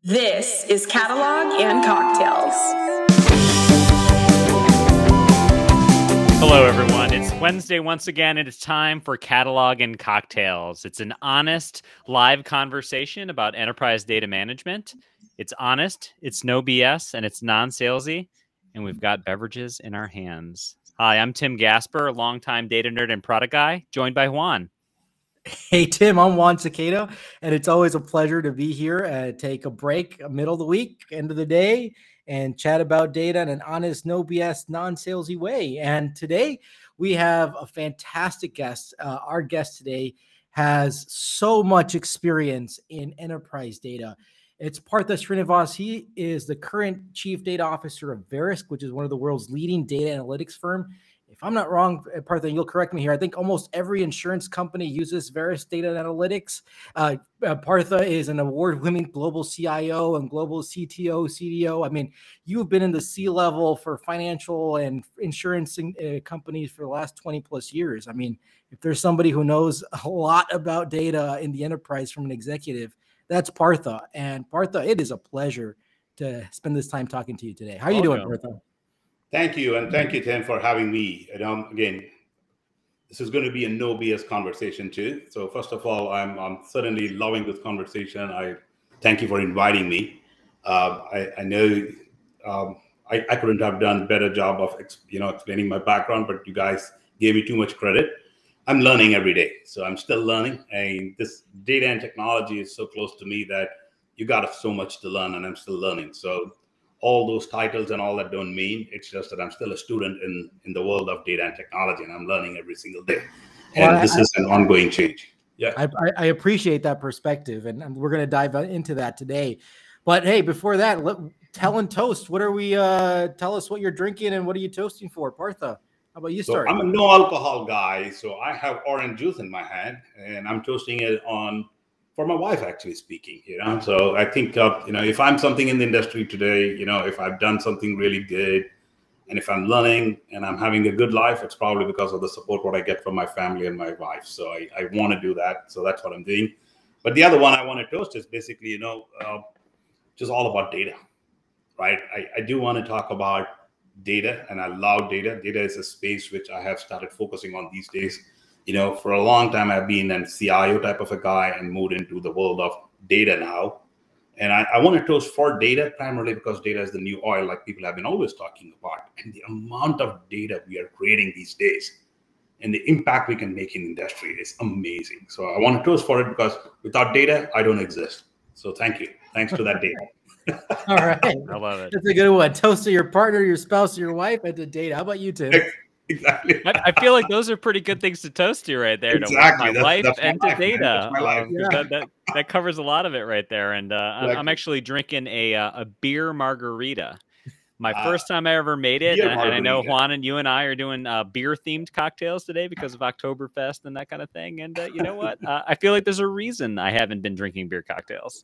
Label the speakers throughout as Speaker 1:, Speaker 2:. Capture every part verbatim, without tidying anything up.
Speaker 1: This is Catalog and Cocktails.
Speaker 2: Hello, everyone. It's Wednesday once again, and it's time for Catalog and Cocktails. It's an honest, live conversation about enterprise data management. It's honest, it's no B S, and it's non-salesy, and we've got beverages in our hands. Hi, I'm Tim Gasper, longtime data nerd and product guy, joined by Juan.
Speaker 3: Hey, Tim, I'm Juan Cicado, and it's always a pleasure to be here, uh, take a break, middle of the week, end of the day, and chat about data in an honest, no B S, non-salesy way. And today we have a fantastic guest. Uh, our guest today has so much experience in enterprise data. It's Partha Srinivas. He is the current Chief Data Officer of Verisk, which is one of the world's leading data analytics firm. If I'm not wrong, Partha, you'll correct me here. I think almost every insurance company uses Verisk Data Analytics. Uh, Partha is an award-winning global C I O and global C T O, C D O. I mean, you've been in the C-level for financial and insurance uh, companies for the last twenty plus years. I mean, if there's somebody who knows a lot about data in the enterprise from an executive, that's Partha. And Partha, it is a pleasure to spend this time talking to you today. How are you doing, Partha?
Speaker 4: Thank you, and thank you, Tim, for having me. And um, again, this is going to be a no B S conversation too. So first of all, I'm, I'm certainly loving this conversation. I thank you for inviting me. Uh, I, I know um, I, I couldn't have done a better job of ex, you know explaining my background, but you guys gave me too much credit. I'm learning every day, so I'm still learning. And this data and technology is so close to me that you got so much to learn, and I'm still learning. So all those titles and all that don't mean. It's just that I'm still a student in, in the world of data and technology, and I'm learning every single day. And well, this I, is an ongoing change. Yeah,
Speaker 3: I, I appreciate that perspective, and we're going to dive into that today. But hey, before that, let, tell and toast. What are we? Uh, tell us what you're drinking and what are you toasting for, Partha? How about you start?
Speaker 4: So I'm a no alcohol guy, so I have orange juice in my hand, and I'm toasting it on. For my wife, actually speaking, you know, so I think, uh, you know, if I'm something in the industry today, you know, if I've done something really good, and if I'm learning and I'm having a good life, it's probably because of the support what I get from my family and my wife. So I, I want to do that. So that's what I'm doing. But the other one I want to toast is basically, you know, uh, just all about data, right? I, I do want to talk about data, and I love data. Data is a space which I have started focusing on these days. You know, for a long time, I've been a C I O type of a guy and moved into the world of data now. And I, I want to toast for data primarily because data is the new oil, like people have been always talking about. And the amount of data we are creating these days and the impact we can make in industry is amazing. So I want to toast for it because without data, I don't exist. So thank you. Thanks to that data.
Speaker 3: All right.
Speaker 2: I love it.
Speaker 3: That's a good one. Toast to your partner, your spouse, your wife, and to data. How about you, Tim?
Speaker 4: Exactly.
Speaker 2: I, I feel like those are pretty good things to toast to right there.
Speaker 4: Exactly.
Speaker 2: To my
Speaker 4: that's,
Speaker 2: life
Speaker 4: that's
Speaker 2: and
Speaker 4: my
Speaker 2: to
Speaker 4: life,
Speaker 2: data.
Speaker 4: my life.
Speaker 2: Um,
Speaker 3: Yeah.
Speaker 2: that, that, that covers a lot of it right there. And uh,
Speaker 4: Exactly.
Speaker 2: I'm, I'm actually drinking a uh, a beer margarita. My
Speaker 4: Uh,
Speaker 2: first time I ever made it,
Speaker 4: beer
Speaker 2: and, and I know
Speaker 4: margarita.
Speaker 2: Juan and you and I are doing uh, beer-themed cocktails today because of Oktoberfest and that kind of thing. And uh, you know what? Uh, I feel like there's a reason I haven't been drinking beer cocktails.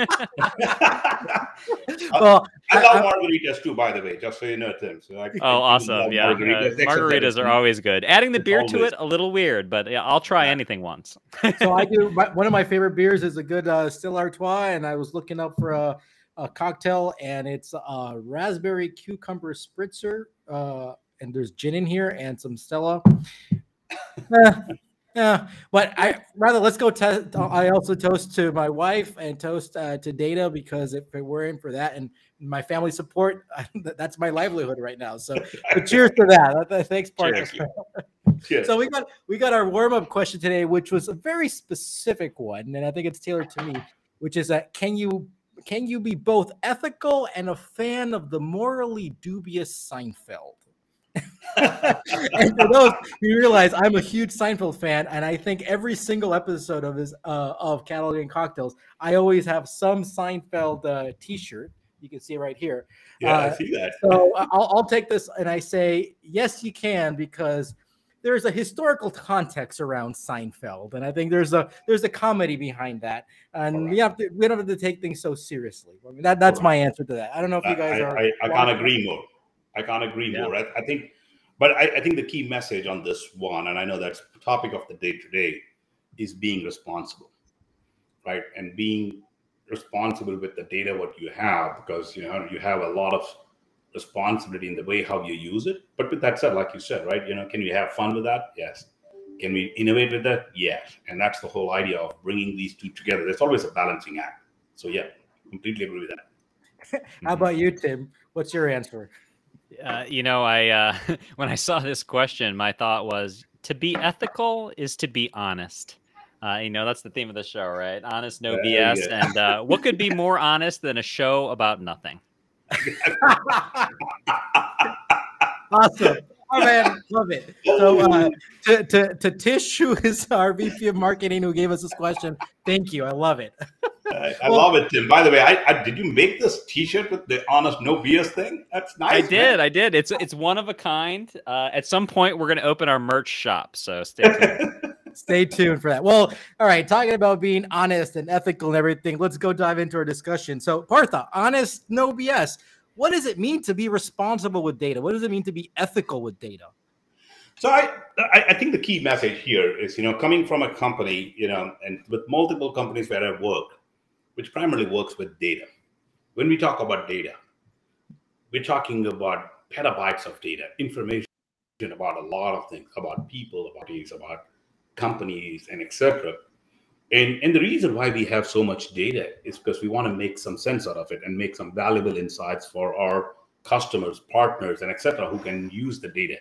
Speaker 3: Well,
Speaker 4: I love margaritas too, by the way, just so you know, Tim. So I,
Speaker 2: Oh,
Speaker 4: I
Speaker 2: awesome. Yeah.
Speaker 4: Margaritas,
Speaker 2: Uh, margaritas are always good. Adding the
Speaker 4: It's
Speaker 2: beer to
Speaker 4: always-
Speaker 2: it, a little weird, but yeah, I'll try
Speaker 4: Yeah.
Speaker 2: anything once.
Speaker 3: so I do. My, one of my favorite beers is a good uh, Stella Artois, and I was looking up for a, a cocktail, and it's a raspberry cucumber spritzer, uh, and there's gin in here and some Stella. Eh, yeah, but I rather let's go. To, I also toast to my wife and toast uh, to data because if it weren't for that and my family support, that's my livelihood right now. So, so cheers to that. Thanks, partner.
Speaker 4: Cheers.
Speaker 3: So we got we got our warm up question today, which was a very specific one, and I think it's tailored to me, which is that can you can you be both ethical and a fan of the morally dubious Seinfeld? And for those you realize I'm a huge Seinfeld fan, and I think every single episode of his uh, of Catalog and Cocktails, I always have some Seinfeld uh, T-shirt. You can see it right here.
Speaker 4: Yeah,
Speaker 3: uh,
Speaker 4: I see that.
Speaker 3: So I'll, I'll take this, and I say yes, you can, because there's a historical context around Seinfeld, and I think there's a there's a comedy behind that, and we have to we don't have to take things so seriously. I mean, that that's my answer to that. I don't know if you guys
Speaker 4: I,
Speaker 3: are.
Speaker 4: I, I can't agree more. I can't agree
Speaker 2: Yeah.
Speaker 4: more. I, I think, but I, I think the key message on this one, and I know that's the topic of the day today, is being responsible, right? And being responsible with the data what you have, because you know you have a lot of responsibility in the way how you use it. But with that said, like you said, right, you know, can we have fun with that? Yes. Can we innovate with that? Yes. And that's the whole idea of bringing these two together. There's always a balancing act. So yeah, completely agree with that.
Speaker 3: How about you, Tim? What's your answer?
Speaker 2: Uh, you know, I uh, when I saw this question, my thought was, to be ethical is to be honest. Uh, you know, that's the theme of the show, right? Honest, no B S.
Speaker 4: Uh, yeah.
Speaker 2: And uh, what could be more honest than a show about nothing?
Speaker 3: Awesome. Oh, man, love it. So uh, to, to, to Tish, who is our V P of marketing, who gave us this question, thank you. I love it.
Speaker 4: I, I well, love it, Tim. By the way, I, I did you make this T-shirt with the honest no B S thing? That's nice.
Speaker 2: I did. Man. I did. It's it's one of a kind. Uh, at some point, we're going to open our merch shop. So stay tuned.
Speaker 3: Stay tuned for that. Well, all right. Talking about being honest and ethical and everything, let's go dive into our discussion. So, Partha, honest, no B S. What does it mean to be responsible with data? What does it mean to be ethical with data?
Speaker 4: So I, I think the key message here is, you know, coming from a company, you know, and with multiple companies where I've worked, which primarily works with data. When we talk about data, we're talking about petabytes of data, information about a lot of things, about people, about things, about companies, and et cetera. And, and the reason why we have so much data is because we want to make some sense out of it and make some valuable insights for our customers, partners, and et cetera, who can use the data.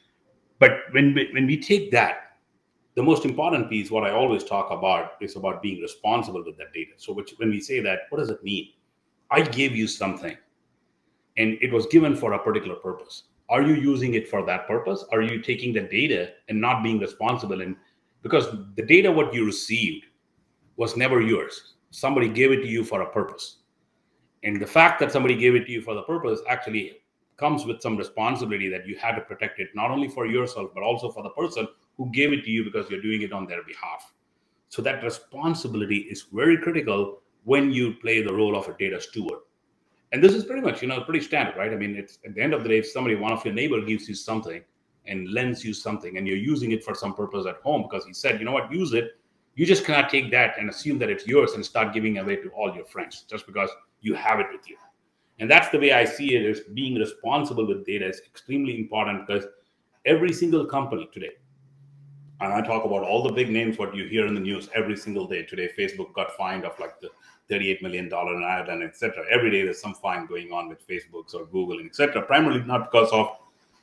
Speaker 4: But when we, when we take that, the most important piece, what I always talk about, is about being responsible with that data. So which, when we say that, what does it mean? I gave you something, and it was given for a particular purpose. Are you using it for that purpose? Are you taking the data and not being responsible? And because the data what you received was never yours. Somebody gave it to you for a purpose. And the fact that somebody gave it to you for the purpose actually comes with some responsibility that you had to protect it, not only for yourself, but also for the person who gave it to you, because you're doing it on their behalf. So that responsibility is very critical when you play the role of a data steward. And this is pretty much, you know, pretty standard, right? I mean, it's at the end of the day, if somebody, one of your neighbor gives you something and lends you something, and you're using it for some purpose at home because he said, you know what, use it. You just cannot take that and assume that it's yours and start giving away to all your friends just because you have it with you. And that's the way I see it, is being responsible with data is extremely important, because every single company today, and I talk about all the big names, what you hear in the news every single day. Today, Facebook got fined of like the thirty-eight million dollars in Ireland, et cetera. Every day there's some fine going on with Facebook or Google, et cetera. Primarily not because of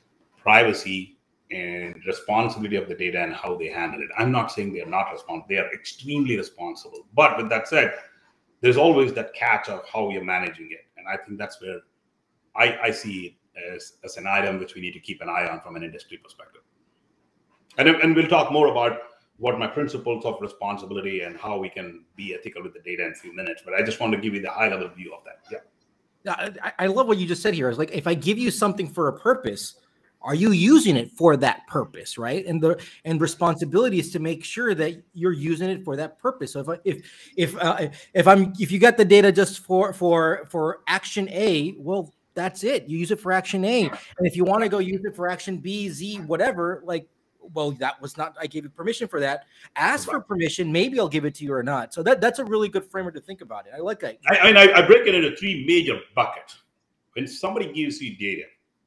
Speaker 4: privacy and responsibility of the data and how they handle it. I'm not saying they're not responsible. They are extremely responsible. But with that said, there's always that catch of how you're managing it. And I think that's where I, I see it as, as an item which we need to keep an eye on from an industry perspective. And, and we'll talk more about what my principles of responsibility and how we can be ethical with the data in a few minutes. But I just want to give you the high level view of that. Yeah.
Speaker 3: I, I love what you just said here. It's like, if I give you something for a purpose, are you using it for that purpose, right? And the and responsibility is to make sure that you're using it for that purpose. So if I, if if uh, if I'm if you got the data just for for for action A, well, that's it. You use it for action A, and if you want to go use it for action B, Z, whatever, like, well, that was not. I gave you permission for that. Ask for permission. Maybe I'll give it to you or not. So that that's a really good framework to think about it. I like that.
Speaker 4: I I, I break it into three major buckets. When somebody gives you data,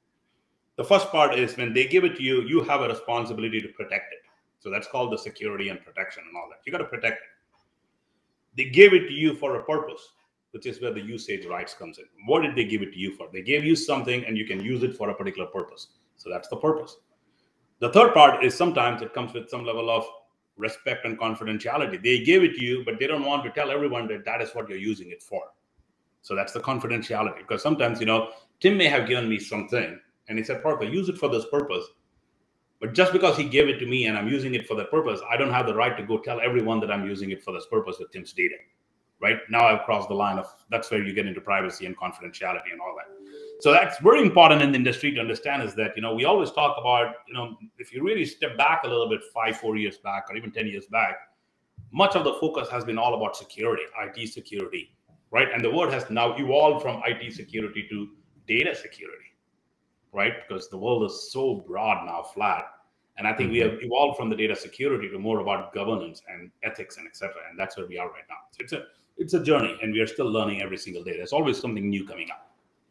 Speaker 4: the first part is when they give it to you, you have a responsibility to protect it. So that's called the security and protection and all that. You got to protect it. They gave it to you for a purpose, which is where the usage rights comes in. What did they give it to you for? They gave you something and you can use it for a particular purpose. So that's the purpose. The third part is sometimes it comes with some level of respect and confidentiality. They gave it to you, but they don't want to tell everyone that that is what you're using it for. So that's the confidentiality. Because sometimes, you know, Tim may have given me something, and he said, Partha, use it for this purpose. But just because he gave it to me and I'm using it for that purpose, I don't have the right to go tell everyone that I'm using it for this purpose with Tim's data. Right now, I've crossed the line of, that's where you get into privacy and confidentiality and all that. So that's very important in the industry to understand, is that, you know, we always talk about, you know, if you really step back a little bit, five, four years back, or even ten years back, much of the focus has been all about security, I T security, right? And the word has now evolved from I T security to data security. Right? Because the world is so broad now, flat. And I think mm-hmm. we have evolved from the data security to more about governance and ethics and et cetera. And that's where we are right now. So it's a it's a journey, and we are still learning every single day. There's always something new coming up.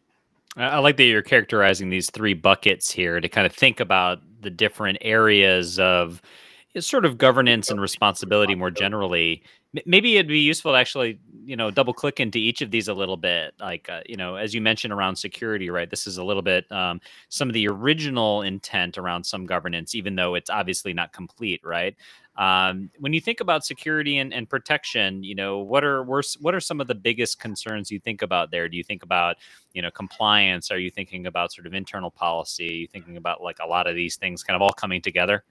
Speaker 2: I like that you're characterizing these three buckets here to kind of think about the different areas of sort of governance and responsibility more generally. Maybe it'd be useful to actually, you know, double click into each of these a little bit. Like, uh, you know, as you mentioned around security, right? This is a little bit um, some of the original intent around some governance, even though it's obviously not complete, right? Um, when you think about security and, and protection, you know, what are worse, what are some of the biggest concerns you think about there? Do you think about, you know, compliance? Are you thinking about sort of internal policy? Are you thinking about like a lot of these things kind of all coming together?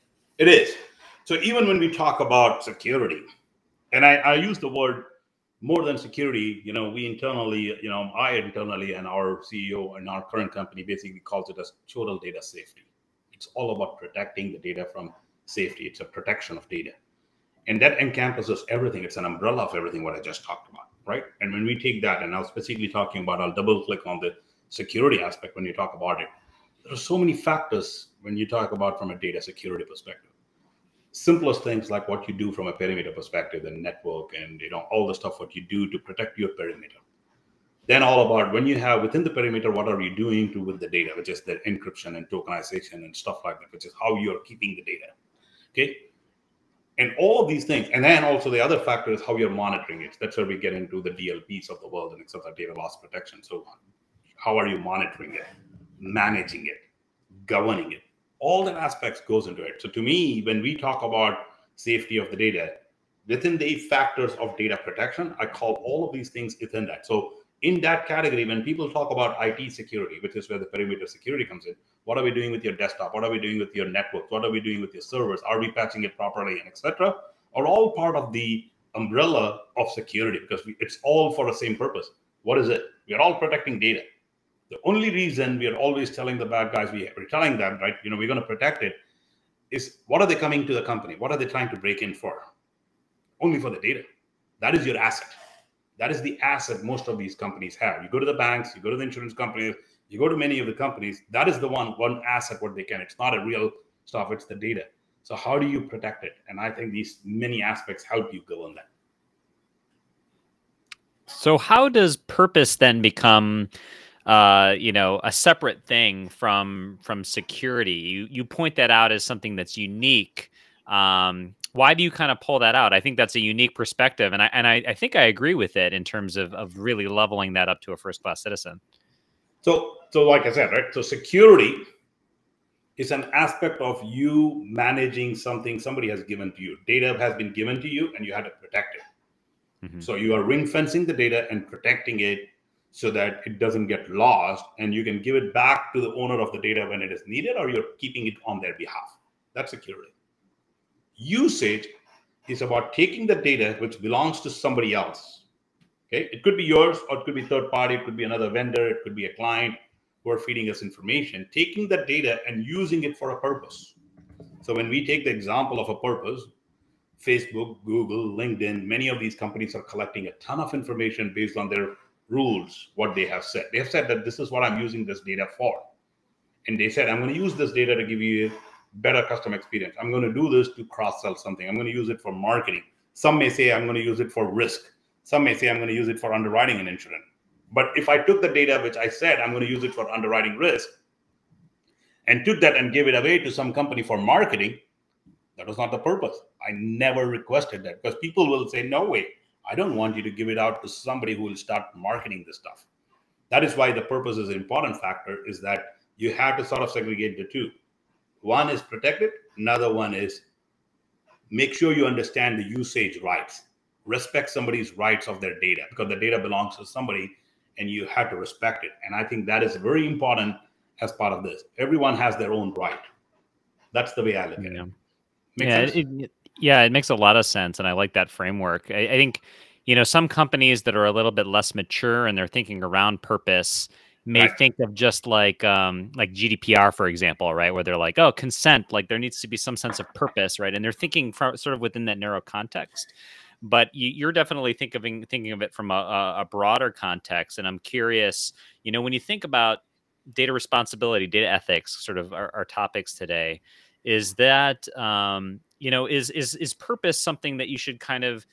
Speaker 4: It is. So even when we talk about security, and I, I use the word more than security, you know, we internally, you know, I internally and our C E O and our current company basically calls it as total data safety. It's all about protecting the data from safety. It's a protection of data. And that encompasses everything. It's an umbrella of everything what I just talked about, right? And when we take that, and I was specifically talking about, I'll double click on the security aspect when you talk about it. There are so many factors when you talk about from a data security perspective. Simplest things like what you do from a perimeter perspective, the network, and you know all the stuff what you do to protect your perimeter. Then all about when you have within the perimeter, what are you doing to with the data, which is the encryption and tokenization and stuff like that, which is how you're keeping the data. Okay. And all of these things. And then also the other factor is how you're monitoring it. That's where we get into the D L Ps of the world and except for data loss protection. So how are you monitoring it, managing it, governing it? All that aspects goes into it. So to me, when we talk about safety of the data, within the factors of data protection, I call all of these things within that. So in that category, when people talk about I T security, which is where the perimeter security comes in, what are we doing with your desktop? What are we doing with your network? What are we doing with your servers? Are we patching it properly, and et cetera? Are all part of the umbrella of security because we, it's all for the same purpose. What is it? We are all protecting data. The only reason we are always telling the bad guys, we, we're telling them, right, you know, we're going to protect it, is what are they coming to the company? What are they trying to break in for? Only for the data. That is your asset. That is the asset most of these companies have. You go to the banks, you go to the insurance companies, you go to many of the companies, that is the one, one asset what they can. It's not a real stuff, it's the data. So how do you protect it? And I think these many aspects help you govern that.
Speaker 2: So how does purpose then become uh, you know, a separate thing from from security? You you point that out as something that's unique. Um, why do you kind of pull that out? I think that's a unique perspective, and I and I, I think I agree with it in terms of of really leveling that up to a first class citizen.
Speaker 4: So so like I said, right? So security is an aspect of you managing something somebody has given to you. Data has been given to you, and you have to protect it. Mm-hmm. So you are ring fencing the data and protecting it, so that it doesn't get lost and you can give it back to the owner of the data when it is needed, or you're keeping it on their behalf. That's security. Usage is about taking the data which belongs to somebody else. Okay, it could be yours or it could be third party, it could be another vendor, it could be a client who are feeding us information, taking the data and using it for a purpose. So when we take the example of a purpose, Facebook, Google, LinkedIn, many of these companies are collecting a ton of information based on their rules, what they have said. They have said that this is what I'm using this data for. And they said, I'm going to use this data to give you a better customer experience. I'm going to do this to cross-sell something. I'm going to use it for marketing. Some may say I'm going to use it for risk. Some may say I'm going to use it for underwriting and insurance. But if I took the data, which I said I'm going to use it for underwriting risk, and took that and gave it away to some company for marketing, that was not the purpose. I never requested that, because people will say, no way, I don't want you to give it out to somebody who will start marketing this stuff. That is why the purpose is an important factor, is that you have to sort of segregate the two. One is protected, another one is make sure you understand the usage rights. Respect somebody's rights of their data, because the data belongs to somebody and you have to respect it. And I think that is very important as part of this. Everyone has their own right. That's the way I look at
Speaker 2: yeah.
Speaker 4: it. Make
Speaker 2: yeah,
Speaker 4: sense?
Speaker 2: it, it, yeah, it makes a lot of sense, and I like that framework. I, I think, you know, some companies that are a little bit less mature and they're thinking around purpose may
Speaker 4: Right.
Speaker 2: think of just like um, like G D P R, for example, right, where they're like, oh, consent, like there needs to be some sense of purpose, right, and they're thinking from, sort of within that narrow context. But you, you're definitely thinking of, thinking of it from a, a broader context, and I'm curious, you know, when you think about data responsibility, data ethics, sort of our, our topics today, is that um, you know, is is is purpose something that you should kind of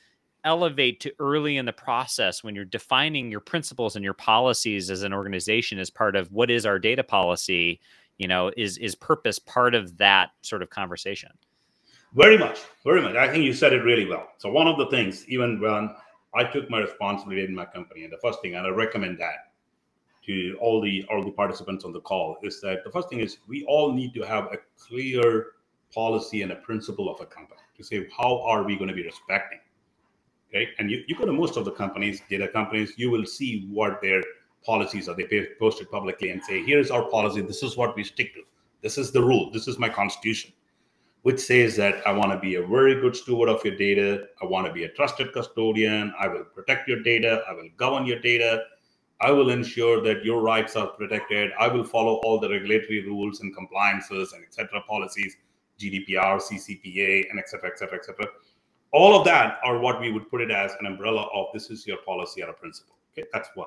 Speaker 2: elevate to early in the process when you're defining your principles and your policies as an organization as part of what is our data policy, you know, is is purpose part of that sort of conversation?
Speaker 4: Very much, very much. I think you said it really well. So one of the things, even when I took my responsibility in my company, and the first thing, and I recommend that to all the all the participants on the call, is that the first thing is we all need to have a clear policy and a principle of a company to say, how are we going to be respecting? Okay, and you, you go to most of the companies, data companies, you will see what their policies are. They post it publicly and say, here's our policy. This is what we stick to. This is the rule. This is my constitution, which says that I want to be a very good steward of your data. I want to be a trusted custodian. I will protect your data. I will govern your data. I will ensure that your rights are protected. I will follow all the regulatory rules and compliances and et cetera policies, G D P R, C C P A, and et cetera, et cetera, et cetera. All of that are what we would put it as an umbrella of this is your policy or a principle. Okay, that's one.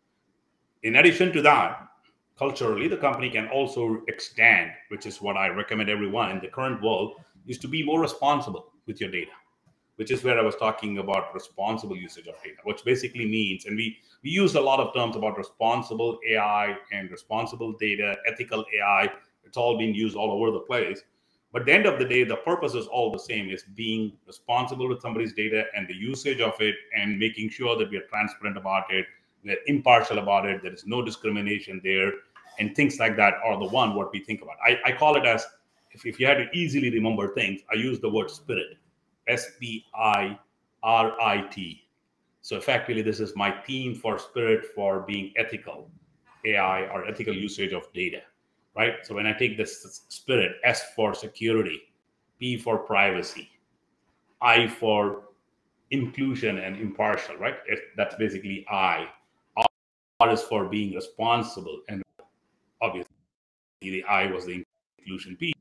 Speaker 4: In addition to that, culturally, the company can also extend, which is what I recommend everyone in the current world, is to be more responsible with your data, which is where I was talking about responsible usage of data, which basically means, and we, we use a lot of terms about responsible A I and responsible data, ethical A I. It's all being used all over the place. But at the end of the day, the purpose is all the same, is being responsible with somebody's data and the usage of it and making sure that we are transparent about it, we're impartial about it, there is no discrimination there, and things like that are the one what we think about. I, I call it as, if, if you had to easily remember things, I use the word spirit, S P I R I T. So effectively, this is my theme for spirit for being ethical A I or ethical usage of data, right? So when I take this spirit, S for security, P for privacy, I for inclusion and impartial, right? If that's basically I. R is for being responsible, and obviously the I was the inclusion piece.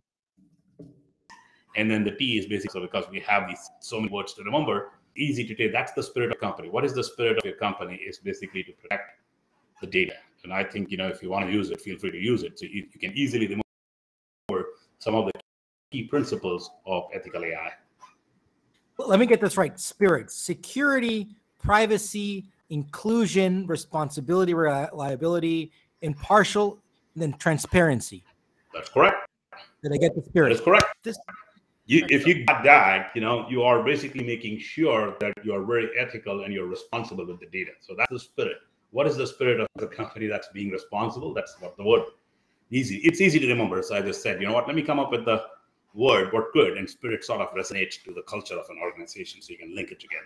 Speaker 4: And then the T is basically, so because we have these so many words to remember, easy to take. That's the spirit of the company. What is the spirit of your company? Is basically to protect the data. And I think, you know, if you want to use it, feel free to use it. So you, you can easily remember some of the key principles of ethical A I.
Speaker 3: Let me get this right. Spirit, security, privacy, inclusion, responsibility, reliability, impartial, and then transparency.
Speaker 4: That's correct.
Speaker 3: Did I get the spirit?
Speaker 4: That's correct.
Speaker 3: This,
Speaker 4: you, if you got that, you know, you are basically making sure that you are very ethical and you're responsible with the data. So that's the spirit. What is the spirit of the company that's being responsible? That's what the word. Easy. It's easy to remember. So I just said, you know what, let me come up with the word, what good, and spirit sort of resonates to the culture of an organization, so you can link it together.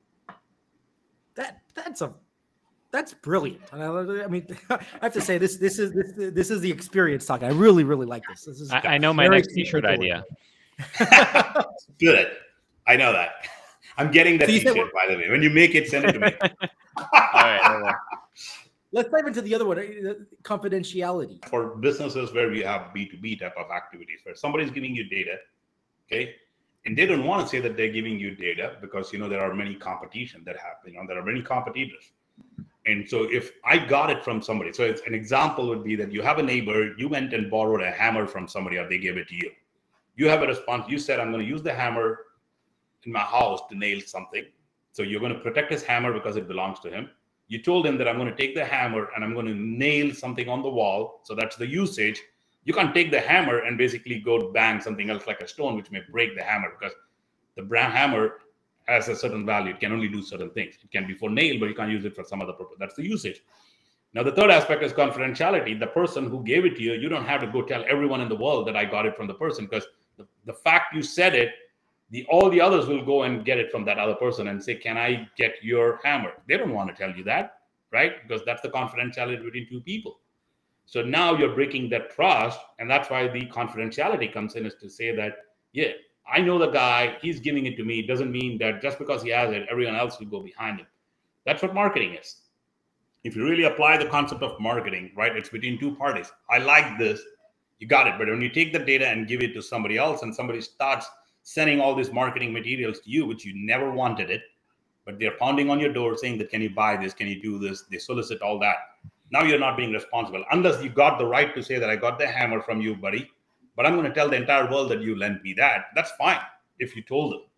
Speaker 3: That that's a that's brilliant. I mean, I have to say this this is this this is the experience talking. I really really like this. This is
Speaker 2: I, I know my next T-shirt idea.
Speaker 4: Good. I know that. I'm getting that
Speaker 3: so
Speaker 4: T-shirt,
Speaker 3: said,
Speaker 4: by the way. When you make it, send it to me.
Speaker 2: All right.
Speaker 3: Let's dive into the other one, confidentiality.
Speaker 4: For businesses where we have B two B type of activities, where somebody's giving you data, okay, and they don't want to say that they're giving you data because, you know, there are many competition that happen. You know, there are many competitors. And so if I got it from somebody, so it's an example would be that you have a neighbor, you went and borrowed a hammer from somebody, or they gave it to you. You have a response. You said, I'm going to use the hammer in my house to nail something. So you're going to protect his hammer because it belongs to him. You told him that I'm going to take the hammer and I'm going to nail something on the wall. So that's the usage. You can't take the hammer and basically go bang something else like a stone, which may break the hammer, because the brand hammer has a certain value. It can only do certain things. It can be for nail, but you can't use it for some other purpose. That's the usage. Now, the third aspect is confidentiality. The person who gave it to you, you don't have to go tell everyone in the world that I got it from the person, because the, the fact you said it, the all the others will go and get it from that other person and say, can I get your hammer? They don't want to tell you that, right? Because that's the confidentiality between two people. So now you're breaking that trust, and that's why the confidentiality comes in, is to say that, yeah, I know the guy, he's giving it to me. It doesn't mean that just because he has it, everyone else will go behind him. That's what marketing is. If you really apply the concept of marketing, right, it's between two parties. I like this, you got it. But when you take the data and give it to somebody else, and somebody starts sending all these marketing materials to you, which you never wanted it, but they're pounding on your door saying that, can you buy this? Can you do this? They solicit all that. Now you're not being responsible, unless you got the right to say that I got the hammer from you, buddy, but I'm going to tell the entire world that you lent me that. That's fine if you told them.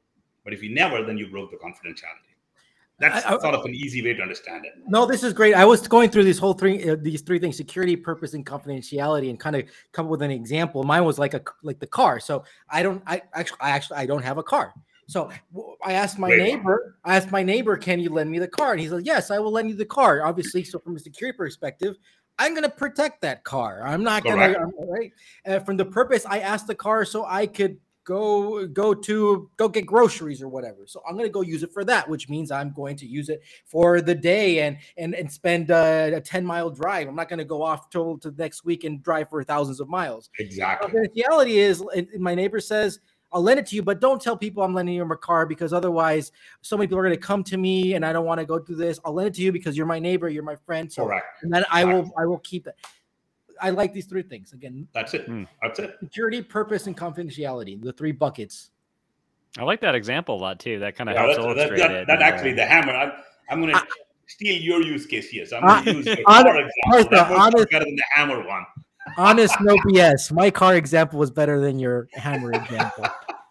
Speaker 4: But if you never, then you broke the confidentiality. That's I, I, sort of an easy way to understand it.
Speaker 3: No, this is great. I was going through these whole three, uh, these three things: security, purpose, and confidentiality, and kind of come up with an example. Mine was like a like the car. So I don't, I actually, I actually, I don't have a car. So I asked my great neighbor, one. I asked my neighbor, can you lend me the car? And he said, yes, I will lend you the car. Obviously, so from a security perspective, I'm going to protect that car. I'm not going to, right? Uh, from the purpose, I asked the car so I could go go to go get groceries or whatever. So I'm going to go use it for that, which means I'm going to use it for the day and and and spend uh, a ten mile drive. I'm not going to go off till to next week and drive for thousands of miles.
Speaker 4: Exactly.
Speaker 3: So the reality is, my neighbor says, I'll lend it to you, but don't tell people I'm lending you my car, because otherwise so many people are going to come to me and I don't want to go through this. I'll lend it to you because you're my neighbor, you're my friend. So
Speaker 4: correct.
Speaker 3: And then I will I will keep it. I like these three things. Again,
Speaker 4: that's it. Mm. That's it.
Speaker 3: Security, purpose, and confidentiality. The three buckets.
Speaker 2: I like that example a lot too. That kind of
Speaker 4: yeah,
Speaker 2: helps
Speaker 4: that,
Speaker 2: illustrate
Speaker 4: that,
Speaker 2: it.
Speaker 4: That, that actually,
Speaker 2: uh,
Speaker 4: the hammer. I'm, I'm going to steal your use case here. So I'm going to uh, use your car example.
Speaker 3: Honest,
Speaker 4: that was
Speaker 3: honest,
Speaker 4: better than the hammer one.
Speaker 3: Honest, no B S. My car example was better than your hammer example.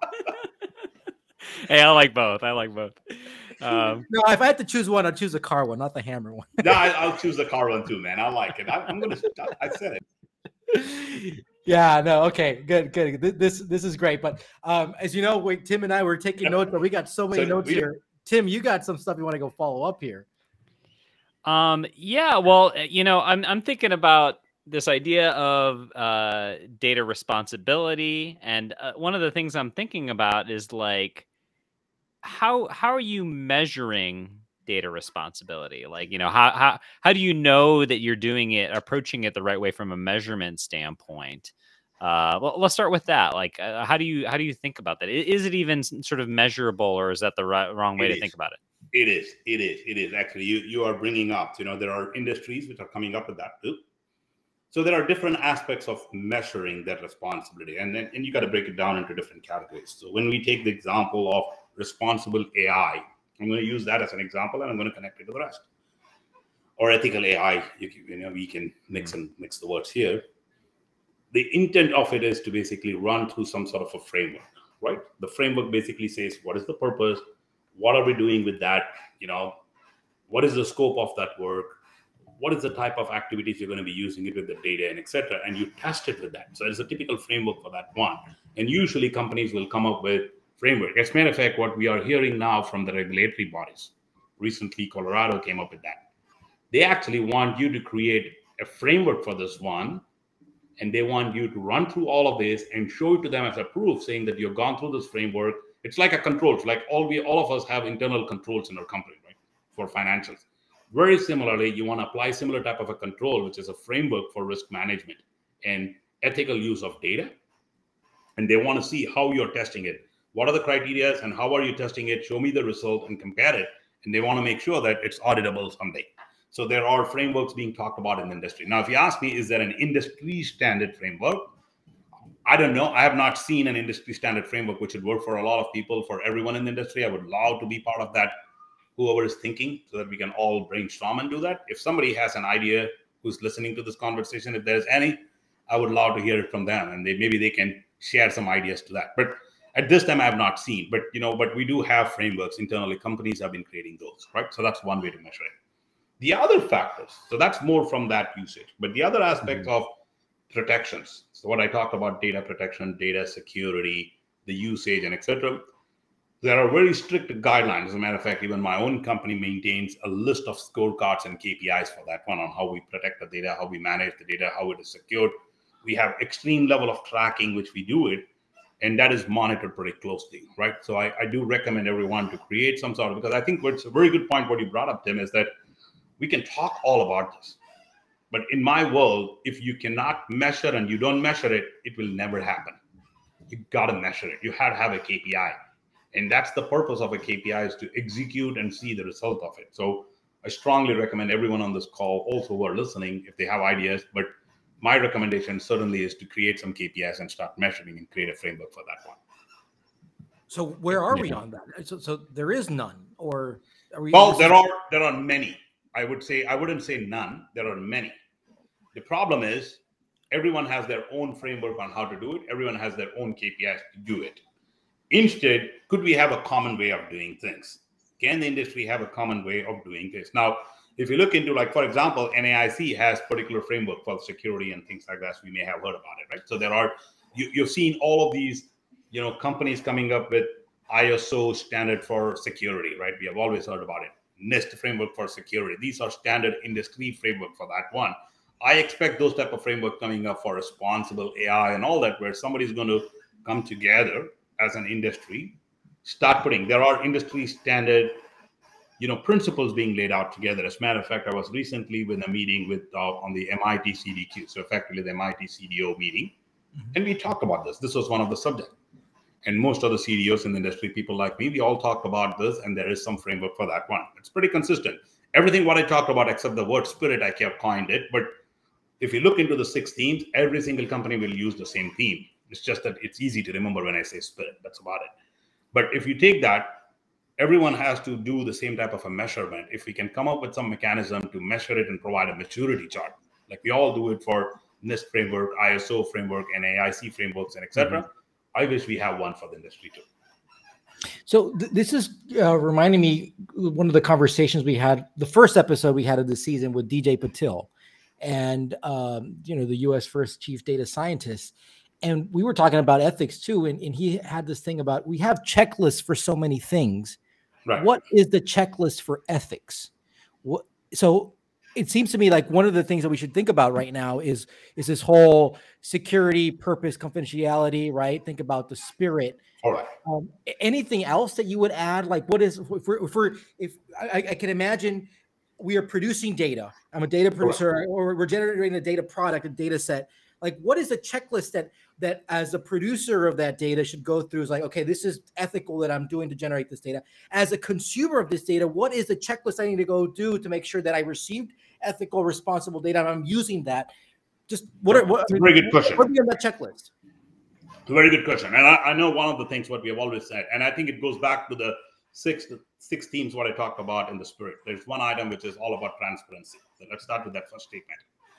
Speaker 2: Hey, I like both. I like both. Um,
Speaker 3: no, if I had to choose one, I'd choose the car one, not the hammer one.
Speaker 4: No, I, I'll choose the car one too, man. I like it. I, I'm going to. I said it.
Speaker 3: Yeah, no, okay, good, good. This this is great. But um, as you know, we, Tim and I were taking notes, but we got so many so notes we, here. Tim, you got some stuff you want to go follow up here.
Speaker 2: Um, yeah, well, you know, I'm I'm thinking about this idea of uh, data responsibility, and uh, one of the things I'm thinking about is like, how how are you measuring data responsibility? Like, you know, how how how do you know that you're doing it, approaching it the right way from a measurement standpoint? Uh, well, let's start with that. Like, uh, how do you how do you think about that? Is it even sort of measurable, or is that the right, wrong way
Speaker 4: it
Speaker 2: to
Speaker 4: is.
Speaker 2: think about it?
Speaker 4: It is. It is. It is actually. You you are bringing up. You know, there are industries which are coming up with that too. So there are different aspects of measuring that responsibility, and then and you got to break it down into different categories. So when we take the example of responsible A I, I'm going to use that as an example, and I'm going to connect it to the rest. Or ethical A I, you, you know, we can mix and mix the words here. The intent of it is to basically run through some sort of a framework, right? The framework basically says, what is the purpose? What are we doing with that? You know, what is the scope of that work? What is the type of activities you're going to be using it with the data, and et cetera. And you test it with that. So it's a typical framework for that one. And usually companies will come up with framework. As a matter of fact, what we are hearing now from the regulatory bodies, recently Colorado came up with that. They actually want you to create a framework for this one, and they want you to run through all of this and show it to them as a proof, saying that you've gone through this framework. It's like a control. It's like all we, all of us have internal controls in our company, right? For financials. Very similarly, you want to apply similar type of a control, which is a framework for risk management and ethical use of data. And they want to see how you're testing it. What are the criteria and how are you testing it? Show me the result and compare it. And they want to make sure that it's auditable someday. So there are frameworks being talked about in the industry. Now, if you ask me, is there an industry standard framework? I don't know. I have not seen an industry standard framework which would work for a lot of people, for everyone in the industry. I would love to be part of that, whoever is thinking, so that we can all brainstorm and do that. If somebody has an idea who's listening to this conversation, if there's any, I would love to hear it from them. And they, maybe they can share some ideas to that. But at this time, I have not seen, but you know, but we do have frameworks internally. Companies have been creating those, right? So that's one way to measure it. The other factors, so that's more from that usage. But the other aspect mm-hmm. of protections, so what I talked about, data protection, data security, the usage, and et cetera. There are very strict guidelines. As a matter of fact, even my own company maintains a list of scorecards and K P Is for that one, on how we protect the data, how we manage the data, how it is secured. We have extreme level of tracking, which we do it. And that is monitored pretty closely, right? So I, I do recommend everyone to create some sort of, because I think what's a very good point, what you brought up, Tim, is that we can talk all about this. But in my world, if you cannot measure and you don't measure it, it will never happen. You got to measure it. You have to have a K P I. And that's the purpose of a K P I, is to execute and see the result of it. So I strongly recommend everyone on this call, also who are listening, if they have ideas, but my recommendation certainly is to create some K P Is and start measuring and create a framework for that one.
Speaker 3: So where are we on that? So, so there is none, or are we?
Speaker 4: Well, there are there are many. I would say I wouldn't say none. There are many. The problem is everyone has their own framework on how to do it. Everyone has their own K P Is to do it. Instead, could we have a common way of doing things? Can the industry have a common way of doing this? Now, if you look into, like, for example, N A I C has particular framework for security and things like that. So we may have heard about it, right? So there are, you, you've seen all of these, you know, companies coming up with I S O standard for security, right? We have always heard about it. NIST framework for security. These are standard industry framework for that one. I expect those type of framework coming up for responsible A I and all that, where somebody's going to come together as an industry, start putting, there are industry standard, you know, principles being laid out together. As a matter of fact, I was recently with a meeting with uh, on the M I T C D Q, so effectively the M I T C D O meeting, mm-hmm. and we talked about this. This was one of the subjects. And most of the C D Os in the industry, people like me, we all talked about this, and there is some framework for that one. It's pretty consistent. Everything what I talked about, except the word spirit, I kept coined it. But if you look into the six themes, every single company will use the same theme. It's just that it's easy to remember when I say spirit. That's about it. But if you take that, everyone has to do the same type of a measurement. If we can come up with some mechanism to measure it and provide a maturity chart, like we all do it for NIST framework, I S O framework, N A I C frameworks, and et cetera. Mm-hmm. I wish we have one for the industry too.
Speaker 3: So th- this is uh, reminding me one of the conversations we had, the first episode we had of the season with D J Patil, and um, you know, the U S first chief data scientist. And we were talking about ethics too. And, and he had this thing about, we have checklists for so many things. Right. What is the checklist for ethics? What, so it seems to me like one of the things that we should think about right now is, is this whole security, purpose, confidentiality, right? Think about the spirit.
Speaker 4: All right.
Speaker 3: Um, anything else that you would add? Like what is, if we're, if, we're, if I, I can imagine we are producing data. I'm a data producer, right. or we're generating a data product, a data set. Like, what is the checklist that that as a producer of that data should go through? Is like, okay, this is ethical that I'm doing to generate this data. As a consumer of this data, what is the checklist I need to go do to make sure that I received ethical, responsible data and I'm using that? Just what are what?
Speaker 4: That's a very good question.
Speaker 3: What would be on that checklist?
Speaker 4: It's a very good question, and I, I know one of the things what we have always said, and I think it goes back to the six six themes what I talked about in the spirit. There's one item which is all about transparency. So let's start with that first statement.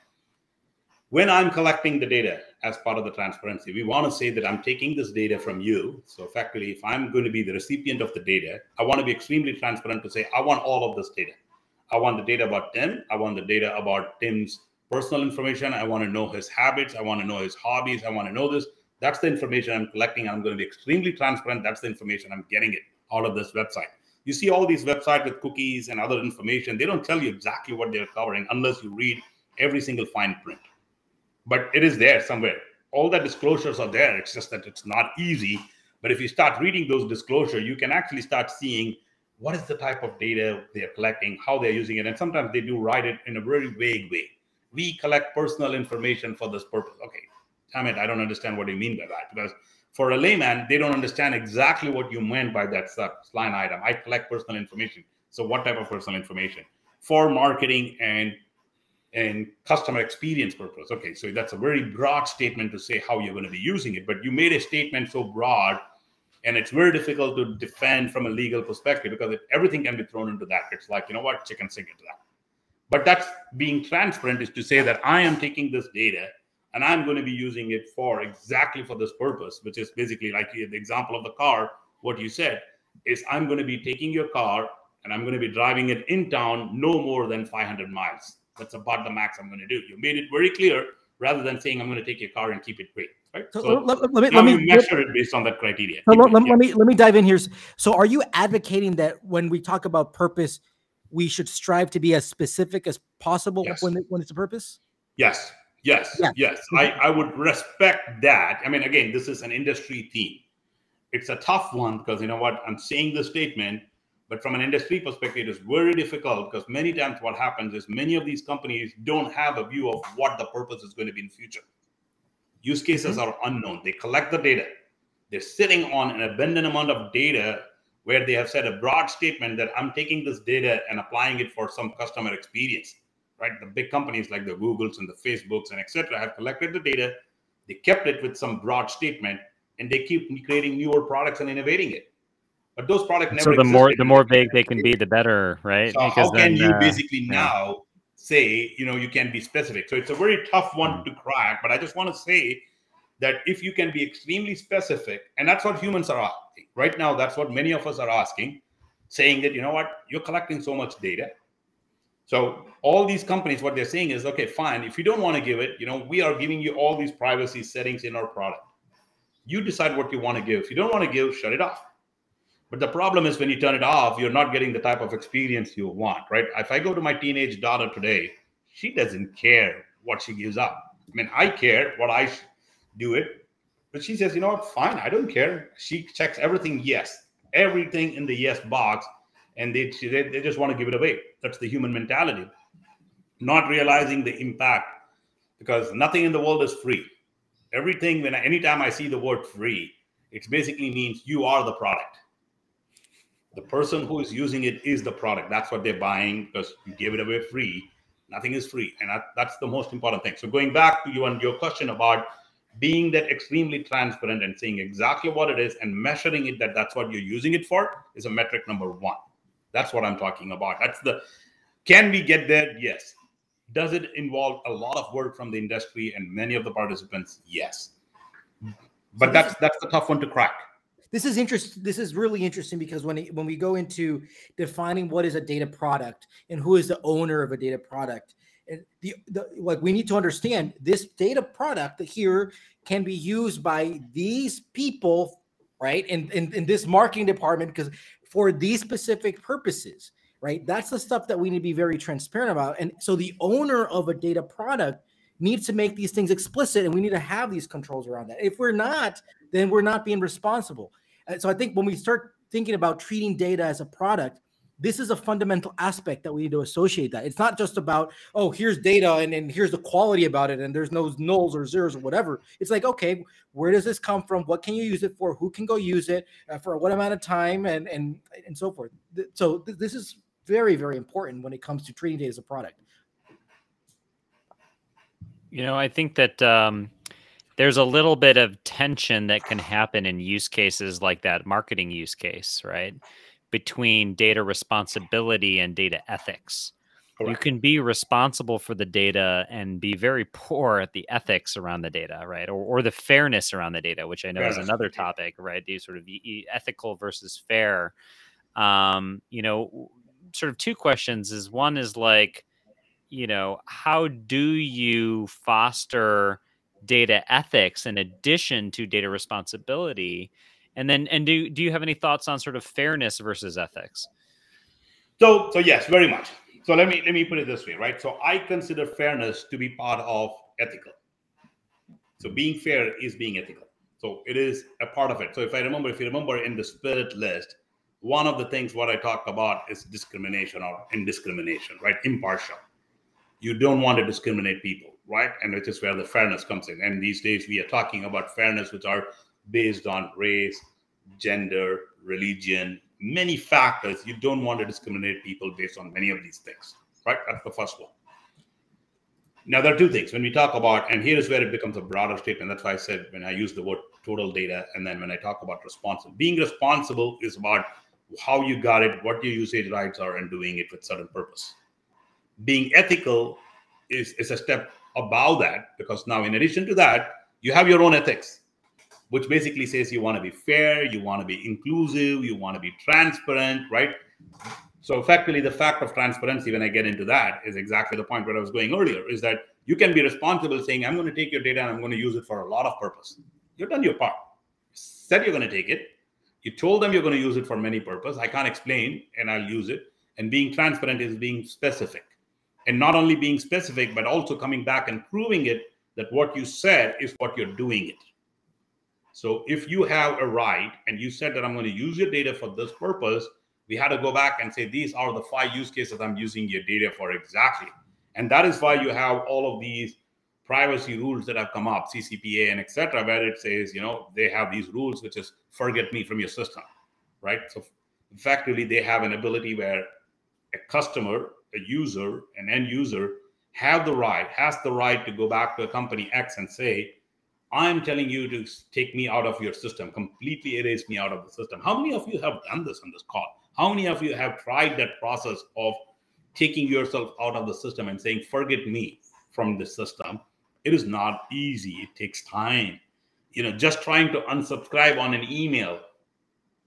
Speaker 4: When I'm collecting the data as part of the transparency, we want to say that I'm taking this data from you. So effectively, if I'm going to be the recipient of the data, I want to be extremely transparent to say, I want all of this data. I want the data about Tim. I want the data about Tim's personal information. I want to know his habits. I want to know his hobbies. I want to know this. That's the information I'm collecting. I'm going to be extremely transparent. That's the information I'm getting it out of this website. You see all these websites with cookies and other information. They don't tell you exactly what they're covering unless you read every single fine print. But it is there somewhere. All the disclosures are there. It's just that it's not easy. But if you start reading those disclosures, you can actually start seeing what is the type of data they're collecting, how they're using it. And sometimes they do write it in a very vague way. We collect personal information for this purpose. Okay, damn it, I don't understand what you mean by that. Because for a layman, they don't understand exactly what you meant by that line item. I collect personal information. So what type of personal information? For marketing and and customer experience purpose. Okay, so that's a very broad statement to say how you're going to be using it, but you made a statement so broad, and it's very difficult to defend from a legal perspective because it, everything can be thrown into that. It's like, you know what, chicken sink into that. But that's being transparent is to say that I am taking this data and I'm going to be using it for exactly for this purpose, which is basically like the example of the car. What you said is I'm going to be taking your car and I'm going to be driving it in town no more than five hundred miles. That's about the max I'm going to do. You made it very clear rather than saying I'm going to take your car and keep it great. Right? So,
Speaker 3: so let, let me,
Speaker 4: now
Speaker 3: let
Speaker 4: you
Speaker 3: me
Speaker 4: measure it based on that criteria.
Speaker 3: So let, let, let me let me dive in here. So are you advocating that when we talk about purpose, we should strive to be as specific as possible
Speaker 4: yes.
Speaker 3: when when it's a purpose?
Speaker 4: Yes, yes, yes. yes. I, I would respect that. I mean, again, this is an industry theme. It's a tough one because, you know what, I'm saying the statement, but from an industry perspective, it is very difficult because many times what happens is many of these companies don't have a view of what the purpose is going to be in the future. Use cases mm-hmm. are unknown. They collect the data. They're sitting on an abundant amount of data where they have said a broad statement that I'm taking this data and applying it for some customer experience, right? The big companies like the Googles and the Facebooks and et cetera have collected the data. They kept it with some broad statement and they keep creating newer products and innovating it. But those products never
Speaker 2: So the
Speaker 4: existed.
Speaker 2: more the more vague they can be, the better, right?
Speaker 4: So
Speaker 2: because
Speaker 4: how can
Speaker 2: then,
Speaker 4: you
Speaker 2: uh,
Speaker 4: basically
Speaker 2: yeah.
Speaker 4: now say, you know, you can be specific? So it's a very tough one
Speaker 2: Mm.
Speaker 4: to crack, but I just want to say that if you can be extremely specific, and that's what humans are, thing. Right now, that's what many of us are asking, saying that, you know what, you're collecting so much data. So all these companies, what they're saying is, okay, fine. If you don't want to give it, you know, we are giving you all these privacy settings in our product. You decide what you want to give. If you don't want to give, shut it off. But the problem is when you turn it off, you're not getting the type of experience you want, right? If I go to my teenage daughter today, she doesn't care what she gives up. I mean, I care what I do it. But she says, you know what, fine, I don't care. She checks everything yes, everything in the yes box. And they, they, they just want to give it away. That's the human mentality. Not realizing the impact, because nothing in the world is free. Everything, when I, anytime I see the word free, it basically means you are the product. The person who is using it is the product. That's what they're buying, because you give it away free. Nothing is free. And that, that's the most important thing. So going back to you and your question about being that extremely transparent and saying exactly what it is and measuring it, that that's what you're using it for, is a metric number one. That's what I'm talking about. That's the, can we get there? Yes. Does it involve a lot of work from the industry and many of the participants? Yes. But that's that's the tough one to crack.
Speaker 3: This is interesting. This is really interesting because when it, when we go into defining what is a data product and who is the owner of a data product, and the, the like we need to understand this data product here can be used by these people, right? And in, in, in this marketing department, because for these specific purposes, right? That's the stuff that we need to be very transparent about. And so the owner of a data product needs to make these things explicit, and we need to have these controls around that. If we're not, then we're not being responsible. And so I think when we start thinking about treating data as a product, this is a fundamental aspect that we need to associate that. It's not just about, oh, here's data and, and here's the quality about it and there's no nulls or zeros or whatever. It's like, okay, where does this come from? What can you use it for? Who can go use it uh, for what amount of time and, and, and so forth. So th this is very, very important when it comes to treating data as a product.
Speaker 2: You know, I think that um, there's a little bit of tension that can happen in use cases like that marketing use case, right? Between data responsibility and data ethics. Correct. You can be responsible for the data and be very poor at the ethics around the data, right? Or, or the fairness around the data, which I know fairness. is another topic, right? These sort of ethical versus fair. Um, you know, sort of two questions is one is like, you know, how do you foster data ethics in addition to data responsibility? And then, and do do you have any thoughts on sort of fairness versus ethics?
Speaker 4: So, so yes, very much. So let me let me put it this way, right? So I consider fairness to be part of ethical. So being fair is being ethical. So it is a part of it. So if I remember, if you remember in the spirit list, one of the things what I talked about is discrimination or indiscrimination, right? Impartial. You don't want to discriminate people, right? And which is where the fairness comes in. And these days we are talking about fairness, which are based on race, gender, religion, many factors. You don't want to discriminate people based on many of these things, right? That's the first one. Now, there are two things when we talk about, and here is where it becomes a broader statement. That's why I said when I use the word total data, and then when I talk about responsible, being responsible is about how you got it, what your usage rights are, and doing it with certain purpose. Being ethical is, is a step above that, because now in addition to that, you have your own ethics, which basically says you want to be fair, you want to be inclusive, you want to be transparent, right? So effectively, the fact of transparency, when I get into that, is exactly the point where I was going earlier, is that you can be responsible saying, I'm going to take your data and I'm going to use it for a lot of purpose. You've done your part. You said you're going to take it. You told them you're going to use it for many purposes. I can't explain, and I'll use it. And being transparent is being specific. And not only being specific, but also coming back and proving it that what you said is what you're doing it. So if you have a right and you said that I'm going to use your data for this purpose, we had to go back and say, these are the five use cases I'm using your data for exactly. And that is why you have all of these privacy rules that have come up, C C P A and et cetera, where it says, you know, they have these rules, which is forget me from your system, right? So effectively, they have an ability where a customer, a user, an end user have the right, has the right to go back to a company X and say, I'm telling you to take me out of your system, completely erase me out of the system. How many of you have done this on this call? How many of you have tried that process of taking yourself out of the system and saying, forget me from the system? It is not easy. It takes time. You know, just trying to unsubscribe on an email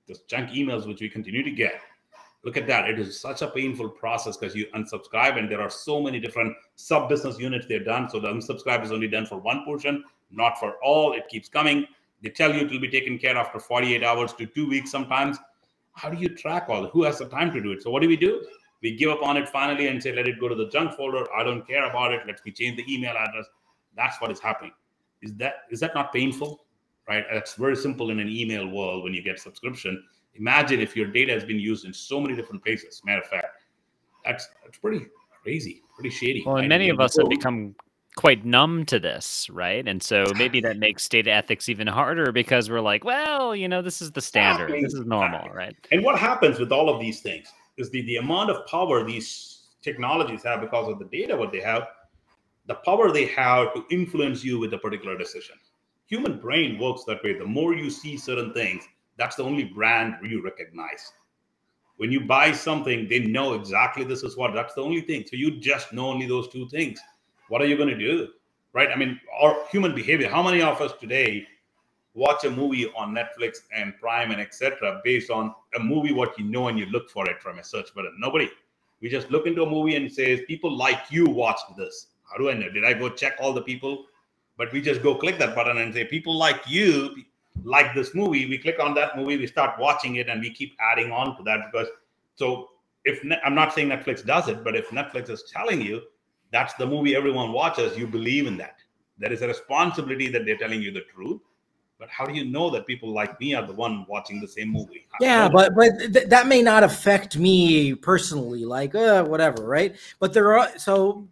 Speaker 4: those junk emails which we continue to get. Look at that. It is such a painful process because you unsubscribe and there are so many different sub business units they're done. So the unsubscribe is only done for one portion, not for all. It keeps coming. They tell you it will be taken care of after forty-eight hours to two weeks sometimes. How do you track all? Who has the time to do it? So what do we do? We give up on it finally and say, let it go to the junk folder. I don't care about it. Let me change the email address. That's what is happening. Is that is that not painful? Right? That's very simple in an email world when you get subscription. Imagine if your data has been used in so many different places. Matter of fact, that's that's pretty crazy, pretty shady.
Speaker 2: Well, and many of us have become quite numb to this, right? And so maybe that makes data ethics even harder because we're like, well, you know, this is the standard. This is normal, right?
Speaker 4: And what happens with all of these things is the, the amount of power these technologies have because of the data, what they have, the power they have to influence you with a particular decision. Human brain works that way. The more you see certain things, that's the only brand you recognize. When you buy something, they know exactly this is what, that's the only thing. So you just know only those two things. What are you going to do? Right? I mean, our human behavior, how many of us today watch a movie on Netflix and Prime and et cetera based on a movie, what you know, and you look for it from a search button? Nobody. We just look into a movie and says, people like you watched this. How do I know? Did I go check all the people? But we just go click that button and say, people like you like this movie. We click on that movie, we start watching it, and we keep adding on to that. Because so if I'm not saying Netflix does it, but if Netflix is telling you that's the movie everyone watches, you believe in that. There is a responsibility that they're telling you the truth. But how do you know that people like me are the one watching the same movie?
Speaker 3: Yeah, but but th- that may not affect me personally, like uh, whatever, right? But there are so,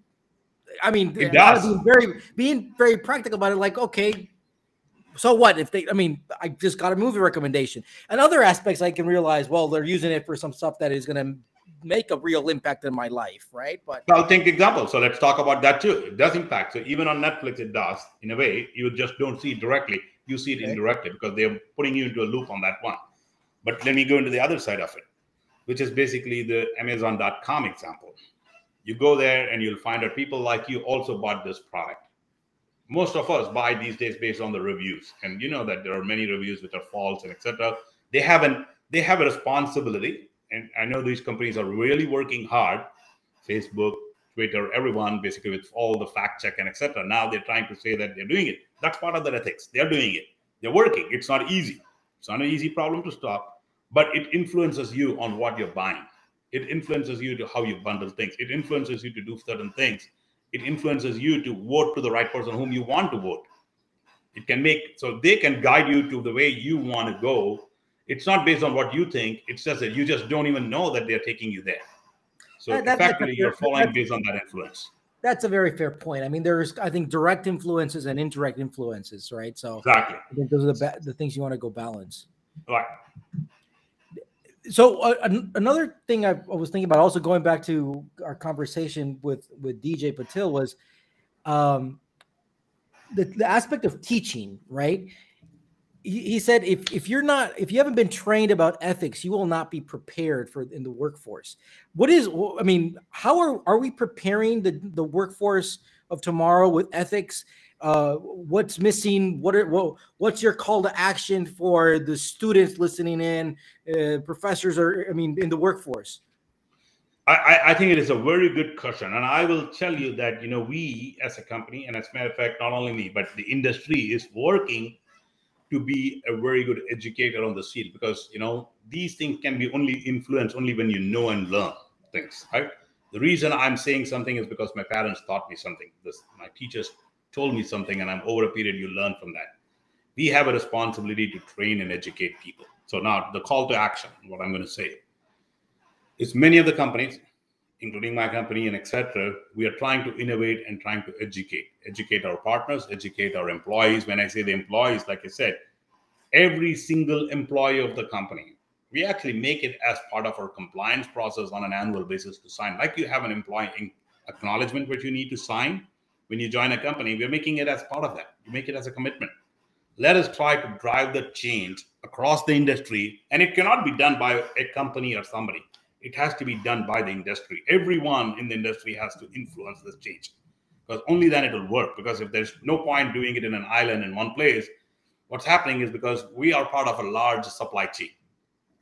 Speaker 3: I mean,
Speaker 4: it does.
Speaker 3: Being very being very practical about it, like okay. So what if they, I mean, I just got a movie recommendation and other aspects I can realize, well, they're using it for some stuff that is going to make a real impact in my life. Right. But
Speaker 4: I'll take example. So let's talk about that too. It does impact. So even on Netflix, it does in a way. You just don't see it directly. You see it okay. indirectly because they're putting you into a loop on that one. But let me go into the other side of it, which is basically the Amazon dot com example. You go there and you'll find out people like you also bought this product. Most of us buy these days based on the reviews, and you know that there are many reviews which are false and et cetera. They haven't. They have a responsibility, and I know these companies are really working hard. Facebook, Twitter, everyone basically with all the fact check and et cetera. Now they're trying to say that they're doing it. That's part of their ethics. They're doing it. They're working. It's not easy. It's not an easy problem to stop, but it influences you on what you're buying. It influences you to how you bundle things. It influences you to do certain things. It influences you to vote to the right person whom you want to vote. It can make, so they can guide you to the way you want to go. It's not based on what you think. It's just that you just don't even know that they're taking you there. So that, that, effectively, you're following based on that influence.
Speaker 3: That's a very fair point. I mean, there's, I think, direct influences and indirect influences, right? So
Speaker 4: exactly.
Speaker 3: I think those are the, the things you want to go balance.
Speaker 4: Right.
Speaker 3: So uh, an- another thing I, I was thinking about, also going back to our conversation with, with D J Patil, was um, the, the aspect of teaching, right? He, he said, if, if you're not, if you haven't been trained about ethics, you will not be prepared for in the workforce. What is, I mean, how are, are we preparing the, the workforce of tomorrow with ethics? Uh, what's missing? What are what, what's your call to action for the students listening in, uh, professors, or I mean, in the workforce?
Speaker 4: I, I think it is a very good question, and I will tell you that you know we as a company, and as a matter of fact, not only me but the industry is working to be a very good educator on the field, because you know these things can be only influenced only when you know and learn things. Right? The reason I'm saying something is because my parents taught me something. This my teachers told me something, and I'm over a period you learn from that. We have a responsibility to train and educate people. So now the call to action, what I'm going to say is many of the companies, including my company and et cetera, we are trying to innovate and trying to educate, educate our partners, educate our employees. When I say the employees, like I said, every single employee of the company, we actually make it as part of our compliance process on an annual basis to sign. Like you have an employee acknowledgement which you need to sign. When you join a company, we're making it as part of that. You make it as a commitment. Let us try to drive the change across the industry. And it cannot be done by a company or somebody. It has to be done by the industry. Everyone in the industry has to influence this change, because only then it will work. Because if there's no point doing it in an island in one place, what's happening is because we are part of a large supply chain.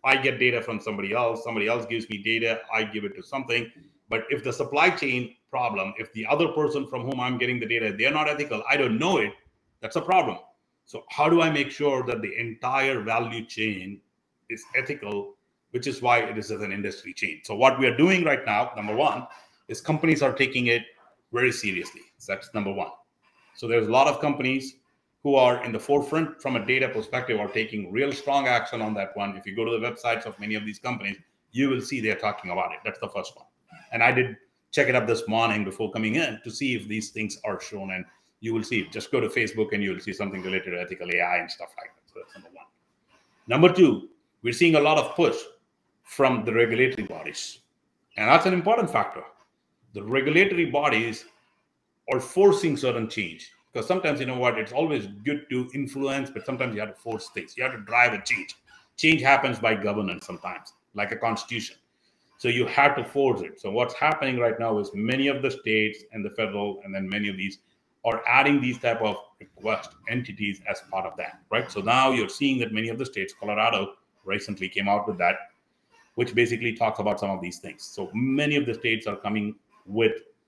Speaker 4: I get data from somebody else, somebody else gives me data, I give it to something. But if the supply chain problem, if the other person from whom I'm getting the data, they're not ethical, I don't know it, that's a problem. So how do I make sure that the entire value chain is ethical, which is why it is as an industry chain. So what we are doing right now, number one, is companies are taking it very seriously. So that's number one. So there's a lot of companies who are in the forefront from a data perspective are taking real strong action on that one. If you go to the websites of many of these companies, you will see they're talking about it. That's the first one. And I did check it up this morning before coming in to see if these things are shown. And you will see, just go to Facebook and you will see something related to ethical A I and stuff like that. So that's number one. Number two, we're seeing a lot of push from the regulatory bodies. And that's an important factor. The regulatory bodies are forcing certain change. Because sometimes, you know what, it's always good to influence, but sometimes you have to force things. You have to drive a change. Change happens by governance sometimes, like a constitution. So you have to force it. So what's happening right now is many of the states and the federal, and then many of these are adding these type of request entities as part of that, right? So now you're seeing that many of the states, Colorado recently came out with that, which basically talks about some of these things. So many of the states are coming with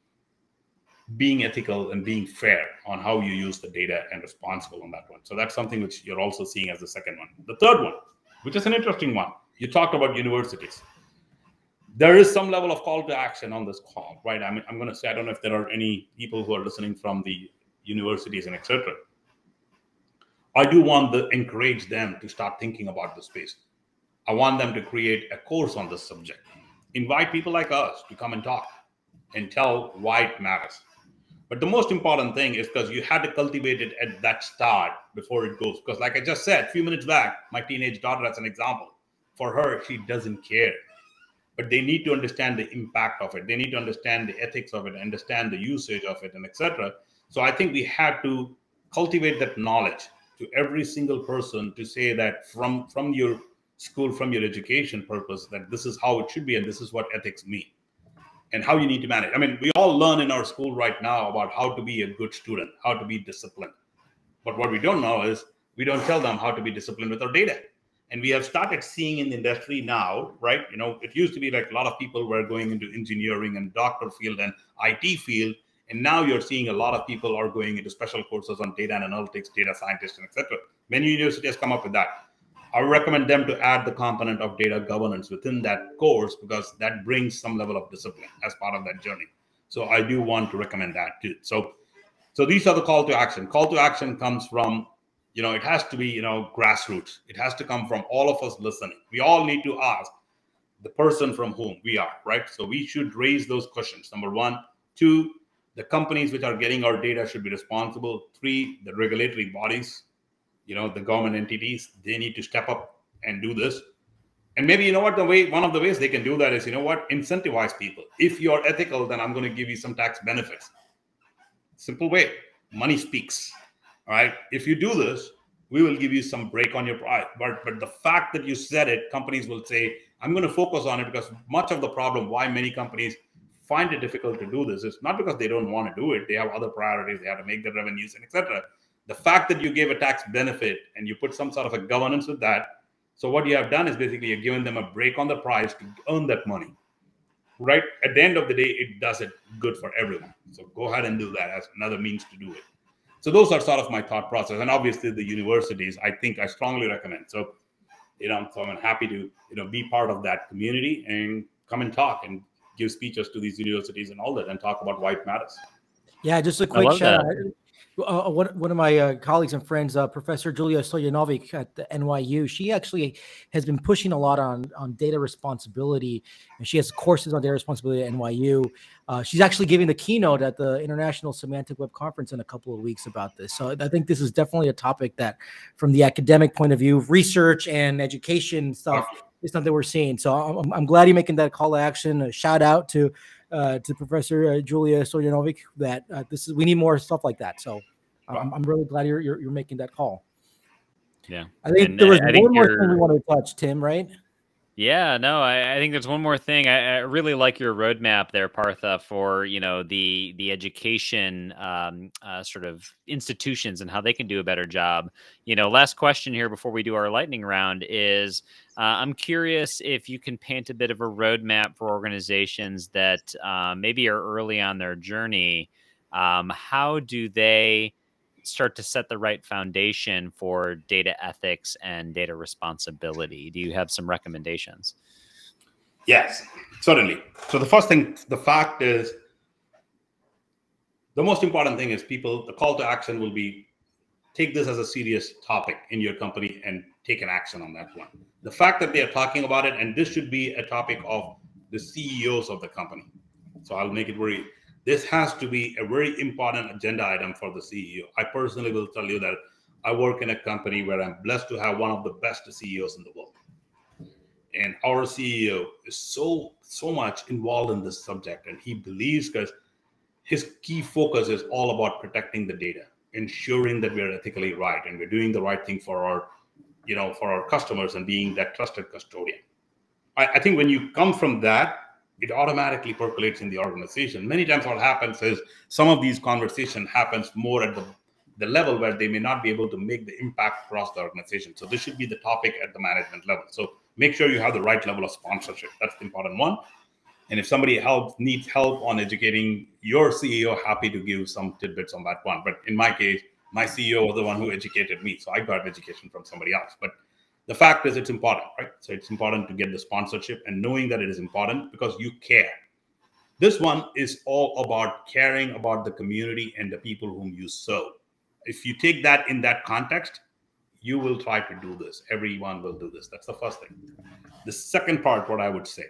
Speaker 4: being ethical and being fair on how you use the data and responsible on that one. So that's something which you're also seeing as the second one. The third one, which is an interesting one, you talked about universities. There is some level of call to action on this call, right? I mean, I'm going to say, I don't know if there are any people who are listening from the universities and et cetera. I do want to encourage them to start thinking about the space. I want them to create a course on this subject. Invite people like us to come and talk and tell why it matters. But the most important thing is because you had to cultivate it at that start before it goes. Because like I just said a few minutes back, my teenage daughter as an example, for her, she doesn't care. But they need to understand the impact of it. They need to understand the ethics of it, understand the usage of it, and et cetera. So I think we had to cultivate that knowledge to every single person to say that from, from your school, from your education purpose, that this is how it should be and this is what ethics mean and how you need to manage. I mean, we all learn in our school right now about how to be a good student, how to be disciplined. But what we don't know is we don't tell them how to be disciplined with our data. And we have started seeing in the industry now, right? You know, it used to be like a lot of people were going into engineering and doctor field and I T field. And now you're seeing a lot of people are going into special courses on data analytics, data scientists, and et cetera. Many universities come up with that. I recommend them to add the component of data governance within that course because that brings some level of discipline as part of that journey. So I do want to recommend that too. So, so these are the call to action. Call to action comes from, you know, it has to be, you know, grassroots. It has to come from all of us listening. We all need to ask the person from whom we are, right? So we should raise those questions. Number one. Two, the companies which are getting our data should be responsible. Three, the regulatory bodies, you know, the government entities, they need to step up and do this. And maybe, you know what, the way, one of the ways they can do that is, you know what, incentivize people. If you're ethical, then I'm going to give you some tax benefits. Simple way, money speaks. All right. If you do this, we will give you some break on your price. But, but the fact that you said it, companies will say, I'm going to focus on it because much of the problem, why many companies find it difficult to do this is not because they don't want to do it. They have other priorities. They have to make their revenues and et cetera. The fact that you gave a tax benefit and you put some sort of a governance with that. So what you have done is basically you're giving them a break on the price to earn that money. Right. At the end of the day, it does it good for everyone. So go ahead and do that as another means to do it. So those are sort of my thought process. And obviously the universities, I think I strongly recommend. So, you know, so I'm happy to, you know, be part of that community and come and talk and give speeches to these universities and all that and talk about why it matters.
Speaker 3: Yeah, just a quick shout out. Uh, one, one of my uh, colleagues and friends, uh, Professor Julia Stojanovic at the N Y U, she actually has been pushing a lot on, on data responsibility, and she has courses on data responsibility at N Y U. Uh, she's actually giving the keynote at the International Semantic Web Conference in a couple of weeks about this. So I think this is definitely a topic that, from the academic point of view, research and education stuff, is something we're seeing. So I'm, I'm glad you're making that call to action. A shout out to Uh, to Professor uh, Julia Stojanovic that uh, this is we need more stuff like that. So I'm, I'm really glad you're, you're you're making that call.
Speaker 2: Yeah,
Speaker 3: I think
Speaker 2: and,
Speaker 3: there was
Speaker 2: uh,
Speaker 3: one more thing we wanted to touch, Tim. Right?
Speaker 2: Yeah, no, I, I think there's one more thing. I, I really like your roadmap there, Partha, for you know the the education um, uh, sort of institutions and how they can do a better job. You know, last question here before we do our lightning round is: uh, I'm curious if you can paint a bit of a roadmap for organizations that uh, maybe are early on their journey. Um, how do they start to set the right foundation for data ethics and data responsibility? Do you have some recommendations?
Speaker 4: Yes, certainly. So the first thing, the fact is, the most important thing is people, the call to action will be take this as a serious topic in your company and take an action on that one. The fact that they are talking about it, and this should be a topic of the C E Os of the company. So I'll make it very, this has to be a very important agenda item for the C E O. I personally will tell you that I work in a company where I'm blessed to have one of the best C E Os in the world. And our C E O is so, so much involved in this subject. And he believes, because his key focus is all about protecting the data, ensuring that we're ethically right and we're doing the right thing for our, you know, for our customers and being that trusted custodian. I, I think when you come from that, it automatically percolates in the organization. Many times what happens is some of these conversation happens more at the, the level where they may not be able to make the impact across the organization. So this should be the topic at the management level. So make sure you have the right level of sponsorship. That's the important one. And if somebody helps, needs help on educating your C E O, happy to give some tidbits on that one. But in my case, my C E O was the one who educated me. So I got education from somebody else. But the fact is, it's important, right? So it's important to get the sponsorship and knowing that it is important because you care. This one is all about caring about the community and the people whom you serve. If you take that in that context, you will try to do this. Everyone will do this. That's the first thing. The second part, what I would say,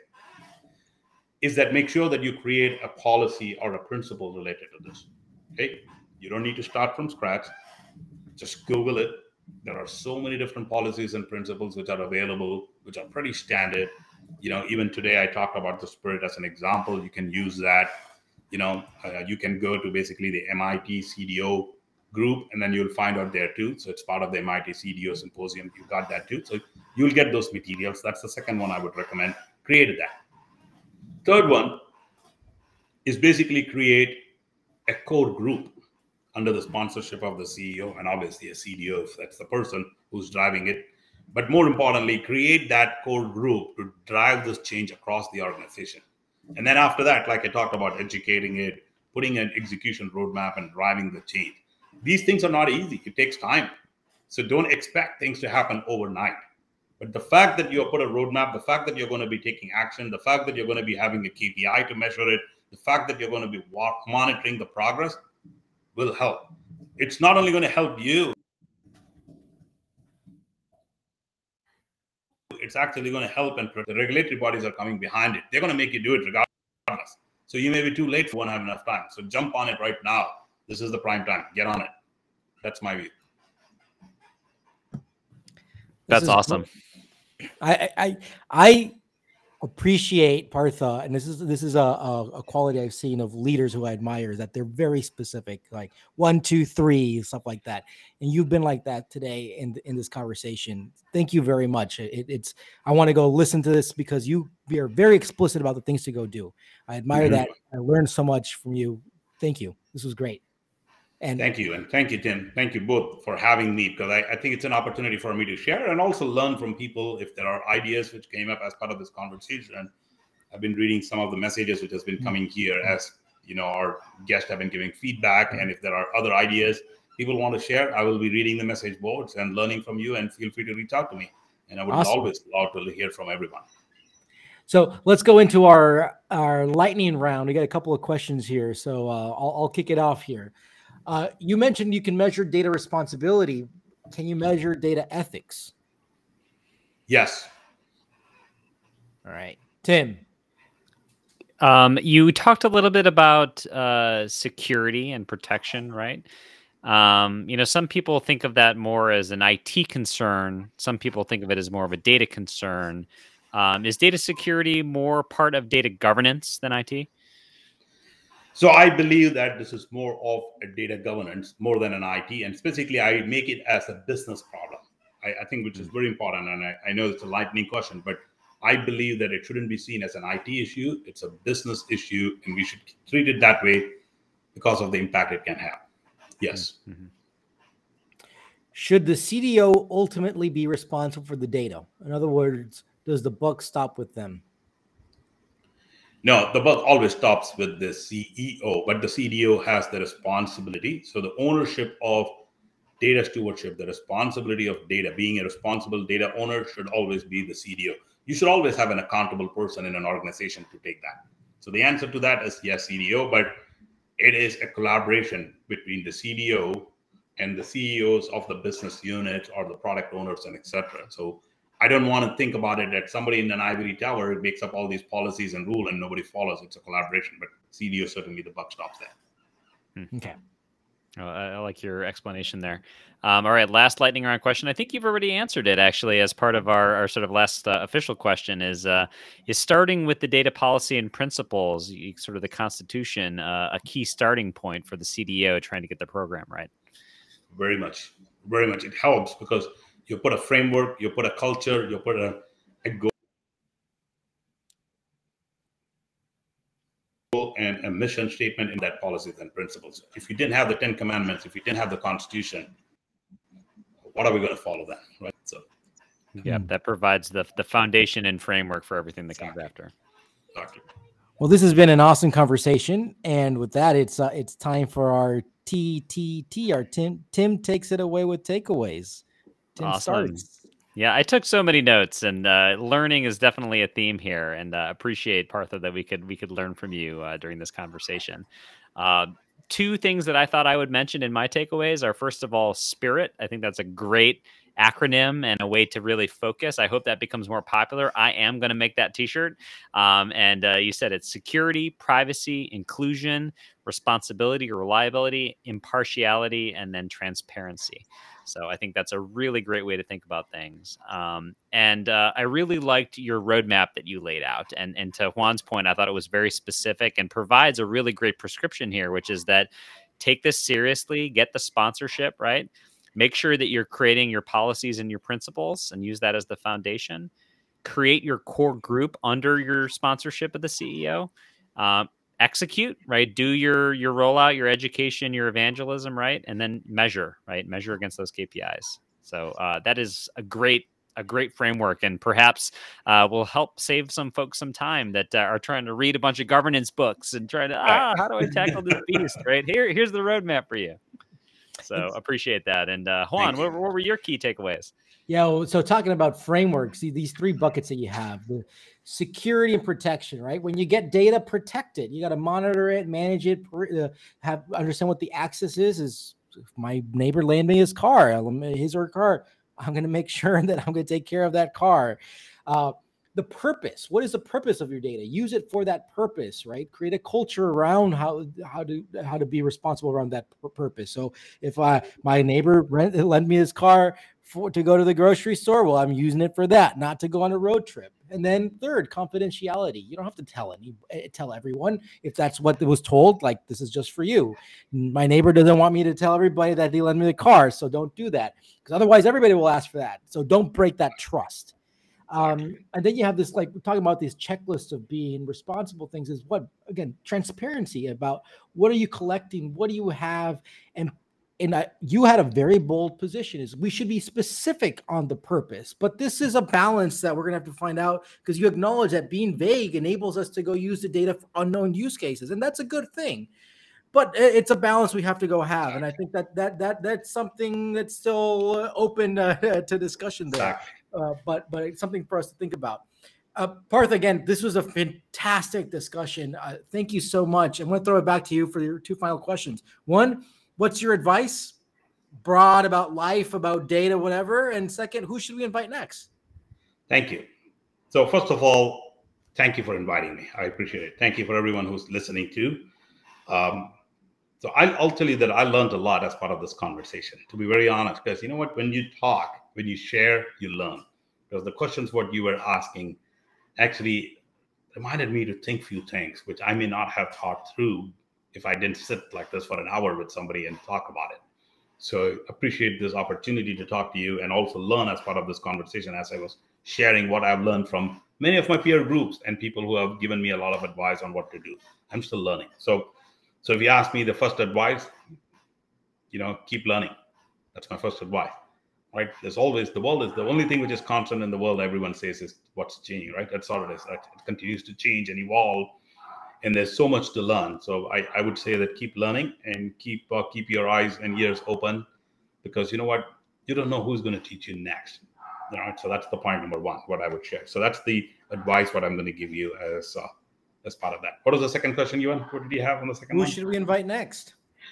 Speaker 4: is that make sure that you create a policy or a principle related to this. Okay, you don't need to start from scratch. Just Google it. There are so many different policies and principles which are available, which are pretty standard. You know, even today I talked about the Spirit as an example. You can use that. You know, uh, you can go to basically the M I T C D O group, and then you'll find out there too. So it's part of the M I T C D O symposium. You got that too. So you'll get those materials. That's the second one I would recommend. Create that. Third one is basically create a core group under the sponsorship of the C E O and obviously a C D O if that's the person who's driving it. But more importantly, create that core group to drive this change across the organization. And then after that, like I talked about, educating it, putting an execution roadmap and driving the change. These things are not easy. It takes time. So don't expect things to happen overnight. But the fact that you put a roadmap, the fact that you're going to be taking action, the fact that you're going to be having a K P I to measure it, the fact that you're going to be monitoring the progress will help. It's not only going to help you, it's actually going to help, and the regulatory bodies are coming behind it. They're going to make you do it regardless. So you may be too late, won't have enough time. So jump on it right now. This is the prime time. Get on it. That's my view.
Speaker 2: That's awesome.
Speaker 3: I, I I appreciate Partha, and this is this is a, a, a quality I've seen of leaders who I admire, that they're very specific, like one, two, three, stuff like that. And you've been like that today in in this conversation. Thank you very much. It, it's I want to go listen to this because you are very explicit about the things to go do. I admire that. I learned so much from you. Thank you. This was great. And
Speaker 4: thank you. And thank you, Tim. Thank you both for having me, because I, I think it's an opportunity for me to share and also learn from people if there are ideas which came up as part of this conversation. And I've been reading some of the messages which has been coming here as, you know, our guests have been giving feedback. And if there are other ideas people want to share, I will be reading the message boards and learning from you, and feel free to reach out to me. And I would awesome. always love to hear from everyone.
Speaker 3: So let's go into our, our lightning round. We got a couple of questions here. So uh, I'll, I'll kick it off here. Uh, you mentioned you can measure data responsibility. Can you measure data ethics?
Speaker 4: Yes.
Speaker 3: All right. Tim.
Speaker 2: Um, you talked a little bit about uh, security and protection, right? Um, you know, some people think of that more as an I T concern. Some people think of it as more of a data concern. Um, is data security more part of data governance than I T?
Speaker 4: So I believe that this is more of a data governance more than an I T, and specifically I make it as a business problem. I, I think which is very important, and I, I know it's a lightning question, but I believe that it shouldn't be seen as an I T issue. It's a business issue, and we should treat it that way because of the impact it can have. Yes.
Speaker 2: Mm-hmm.
Speaker 3: Should the C D O ultimately be responsible for the data? In other words, does the buck stop with them?
Speaker 4: No, the buck always stops with the C E O, but the C D O has the responsibility. So the ownership of data stewardship, the responsibility of data, being a responsible data owner should always be the C D O. You should always have an accountable person in an organization to take that. So the answer to that is yes, C D O, but it is a collaboration between the C D O and the C E Os of the business unit or the product owners and et cetera. So I don't want to think about it that somebody in an ivory tower makes up all these policies and rules and nobody follows. It's a collaboration, but C D O certainly the buck stops there.
Speaker 3: Okay.
Speaker 2: Oh, I like your explanation there. Um, all right, last lightning round question. I think you've already answered it actually as part of our, our sort of last uh, official question is, uh, is starting with the data policy and principles, sort of the Constitution, uh, a key starting point for the C D O trying to get the program right?
Speaker 4: Very much, very much. It helps because you put a framework, you put a culture, you put a, a goal and a mission statement in that policies and principles. If you didn't have the Ten Commandments, if you didn't have the Constitution, what are we going to follow then, right? So,
Speaker 2: yeah, that provides the the foundation and framework for everything that exactly. comes after.
Speaker 4: Exactly.
Speaker 3: Well, this has been an awesome conversation, and with that, it's uh, it's time for our T T T. Our Tim Tim takes it away with takeaways. Tim
Speaker 2: awesome.
Speaker 3: starts.
Speaker 2: Yeah, I took so many notes, and uh, learning is definitely a theme here. And uh, appreciate, Partha, that we could we could learn from you uh, during this conversation. Uh, two things that I thought I would mention in my takeaways are, first of all, SPIRIT. I think that's a great acronym and a way to really focus. I hope that becomes more popular. I am going to make that T-shirt. Um, and uh, you said it's security, privacy, inclusion, responsibility, reliability, impartiality, and then transparency. So I think that's a really great way to think about things. Um, and uh, I really liked your roadmap that you laid out. And, and to Juan's point, I thought it was very specific and provides a really great prescription here, which is that take this seriously, get the sponsorship, right? Make sure that you're creating your policies and your principles and use that as the foundation. Create your core group under your sponsorship of the C E O. Um, execute, right? Do your your rollout, your education, your evangelism, right? And then measure, right? Measure against those K P Is. So uh, that is a great a great framework, and perhaps uh, will help save some folks some time that uh, are trying to read a bunch of governance books and trying to ah, how do I tackle this beast, right? Here, here's the roadmap for you. So appreciate that. And uh, Juan, what, what were your key takeaways?
Speaker 3: Yeah, well, so talking about frameworks, see these three buckets that you have, the security and protection, right? When you get data, protect it. You got to monitor it, manage it, uh, have understand what the access is. Is if my neighbor lend me his car, his or her car, I'm going to make sure that I'm going to take care of that car. Uh, the purpose, what is the purpose of your data? Use it for that purpose, right? Create a culture around how how to how to be responsible around that purpose. So if I my neighbor rent, lend me his car for to go to the grocery store, well, I'm using it for that, not to go on a road trip. And then third, confidentiality. You don't have to tell any tell everyone if that's what was told. Like, this is just for you. My neighbor doesn't want me to tell everybody that he lent me the car, so don't do that, because otherwise everybody will ask for that. So don't break that trust. Um, and then you have this, like we're talking about this checklist of being responsible things is what, again, transparency about what are you collecting? What do you have? And, and I, you had a very bold position is we should be specific on the purpose, but this is a balance that we're going to have to find out, because you acknowledge that being vague enables us to go use the data for unknown use cases. And that's a good thing, but it's a balance we have to go have. And I think that, that, that, that's something that's still open uh, to discussion there.
Speaker 4: Exactly.
Speaker 3: Uh, but but it's something for us to think about. Uh, Partha, again, this was a fantastic discussion. Uh, thank you so much. I'm going to throw it back to you for your two final questions. One, what's your advice? Broad about life, about data, whatever. And second, who should we invite next?
Speaker 4: Thank you. So first of all, thank you for inviting me. I appreciate it. Thank you for everyone who's listening too. Um, so I'll, I'll tell you that I learned a lot as part of this conversation, to be very honest, because you know what, when you talk, when you share, you learn. Because the questions what you were asking actually reminded me to think few things, which I may not have thought through if I didn't sit like this for an hour with somebody and talk about it. So appreciate this opportunity to talk to you and also learn as part of this conversation as I was sharing what I've learned from many of my peer groups and people who have given me a lot of advice on what to do. I'm still learning. So, so if you ask me the first advice, you know, keep learning. That's my first advice, right? There's always, the world is the only thing which is constant in the world. Everyone says is what's changing, right? That's all it is. It continues to change and evolve, and there's so much to learn. So I, I would say that keep learning and keep uh, keep your eyes and ears open, because you know what, you don't know who's going to teach you next. All right, so that's the point number one, what I would share. So that's the advice what I'm going to give you as uh, as part of that. What was the second question, Yuan? What did you have on the second
Speaker 3: Who
Speaker 4: one?
Speaker 3: should we invite next?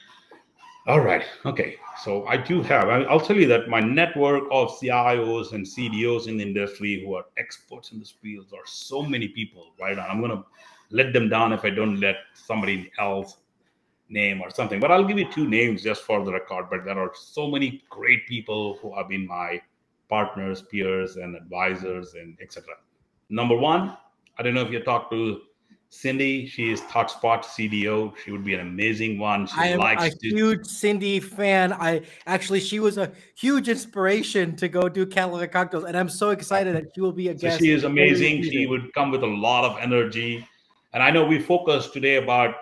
Speaker 4: All right. Okay. So I do have, I'll tell you that my network of C I Os and C D Os in the industry who are experts in this field are so many people, right? I'm going to let them down if I don't let somebody else name or something. But I'll give you two names just for the record. But there are so many great people who have been my partners, peers, and advisors, and et cetera. Number one, I don't know if you talked to Cindy. She is ThoughtSpot C D O. She would be an amazing one. She
Speaker 3: I am
Speaker 4: likes
Speaker 3: a
Speaker 4: to-
Speaker 3: huge Cindy fan. I actually, she was a huge inspiration to go do Catalog Cocktails, and I'm so excited that she will be a
Speaker 4: So
Speaker 3: guest.
Speaker 4: she is amazing. She would come with a lot of energy. And I know we focus today about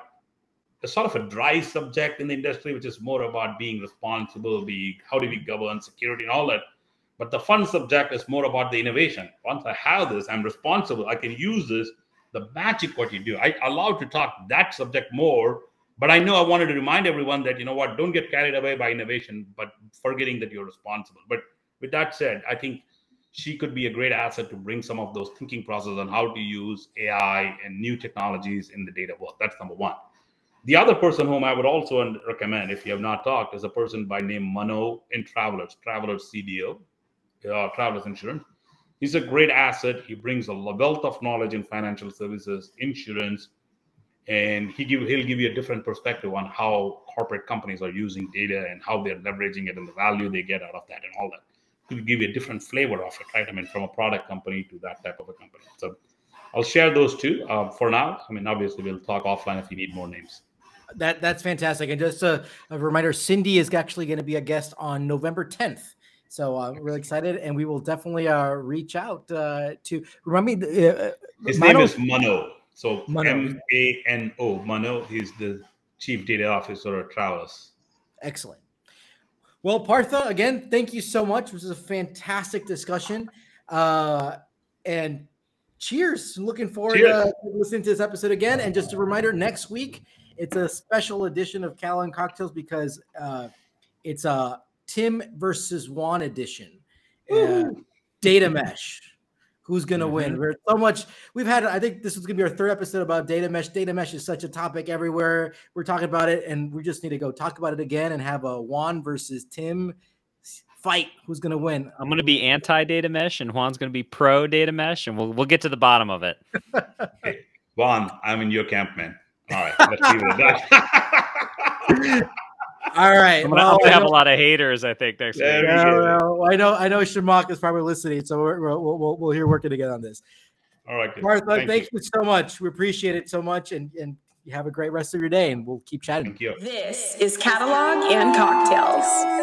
Speaker 4: a sort of a dry subject in the industry, which is more about being responsible, be how do we govern security and all that. But the fun subject is more about the innovation. Once I have this, I'm responsible. I can use this. The magic, what you do. I allowed to talk that subject more, but I know I wanted to remind everyone that, you know what, don't get carried away by innovation, but forgetting that you're responsible. But with that said, I think she could be a great asset to bring some of those thinking processes on how to use A I and new technologies in the data world. That's number one. The other person whom I would also recommend, if you have not talked, is a person by name Mano in Travelers, Travelers C D O, uh, Travelers Insurance. He's a great asset. He brings a wealth of knowledge in financial services, insurance, and he give, he'll give you a different perspective on how corporate companies are using data and how they're leveraging it and the value they get out of that and all that. He'll give you a different flavor of it, right? I mean, from a product company to that type of a company. So I'll share those two uh, for now. I mean, obviously, we'll talk offline if you need more names.
Speaker 3: That That's fantastic. And just a, a reminder, Cindy is actually going to be a guest on November tenth. So I'm really excited, and we will definitely uh, reach out uh, to, remind me. Uh,
Speaker 4: His
Speaker 3: Mano,
Speaker 4: name is Mano. So
Speaker 3: Mano.
Speaker 4: M A N O, Mano. He's the Chief Data Officer at Travelers.
Speaker 3: Excellent. Well, Partha, again, thank you so much. This was a fantastic discussion. Uh, and cheers. Looking forward
Speaker 4: Cheers.
Speaker 3: to listening to this episode again. And just a reminder, next week, it's a special edition of Catalog Cocktails because uh, it's a Tim versus Juan edition. Uh, data mesh. Who's going to
Speaker 4: Mm-hmm.
Speaker 3: win? We're so much. We've had, I think this is going to be our third episode about data mesh. Data mesh is such a topic everywhere. We're talking about it, and we just need to go talk about it again and have a Juan versus Tim fight. Who's going to win?
Speaker 2: I'm going to be anti-data mesh, and Juan's going to be pro-data mesh, and we'll we'll get to the bottom of it.
Speaker 4: Hey, Juan, I'm in your camp, man. All right, let's leave it at that.
Speaker 3: All right.
Speaker 2: I'm going
Speaker 3: well,
Speaker 2: to
Speaker 3: I
Speaker 2: have a
Speaker 3: know-
Speaker 2: lot of haters, I think, next
Speaker 4: There
Speaker 2: week.
Speaker 4: we
Speaker 3: Yeah,
Speaker 4: go.
Speaker 3: well, I know. I know Shamak is probably listening, so we're, we're, we'll we'll we'll hear working together on this.
Speaker 4: All right, good.
Speaker 3: Martha,
Speaker 4: Thank
Speaker 3: thank
Speaker 4: you.
Speaker 3: you so much. We appreciate it so much, and and you have a great rest of your day, and we'll keep chatting.
Speaker 4: Thank you.
Speaker 1: This is Catalog and Cocktails.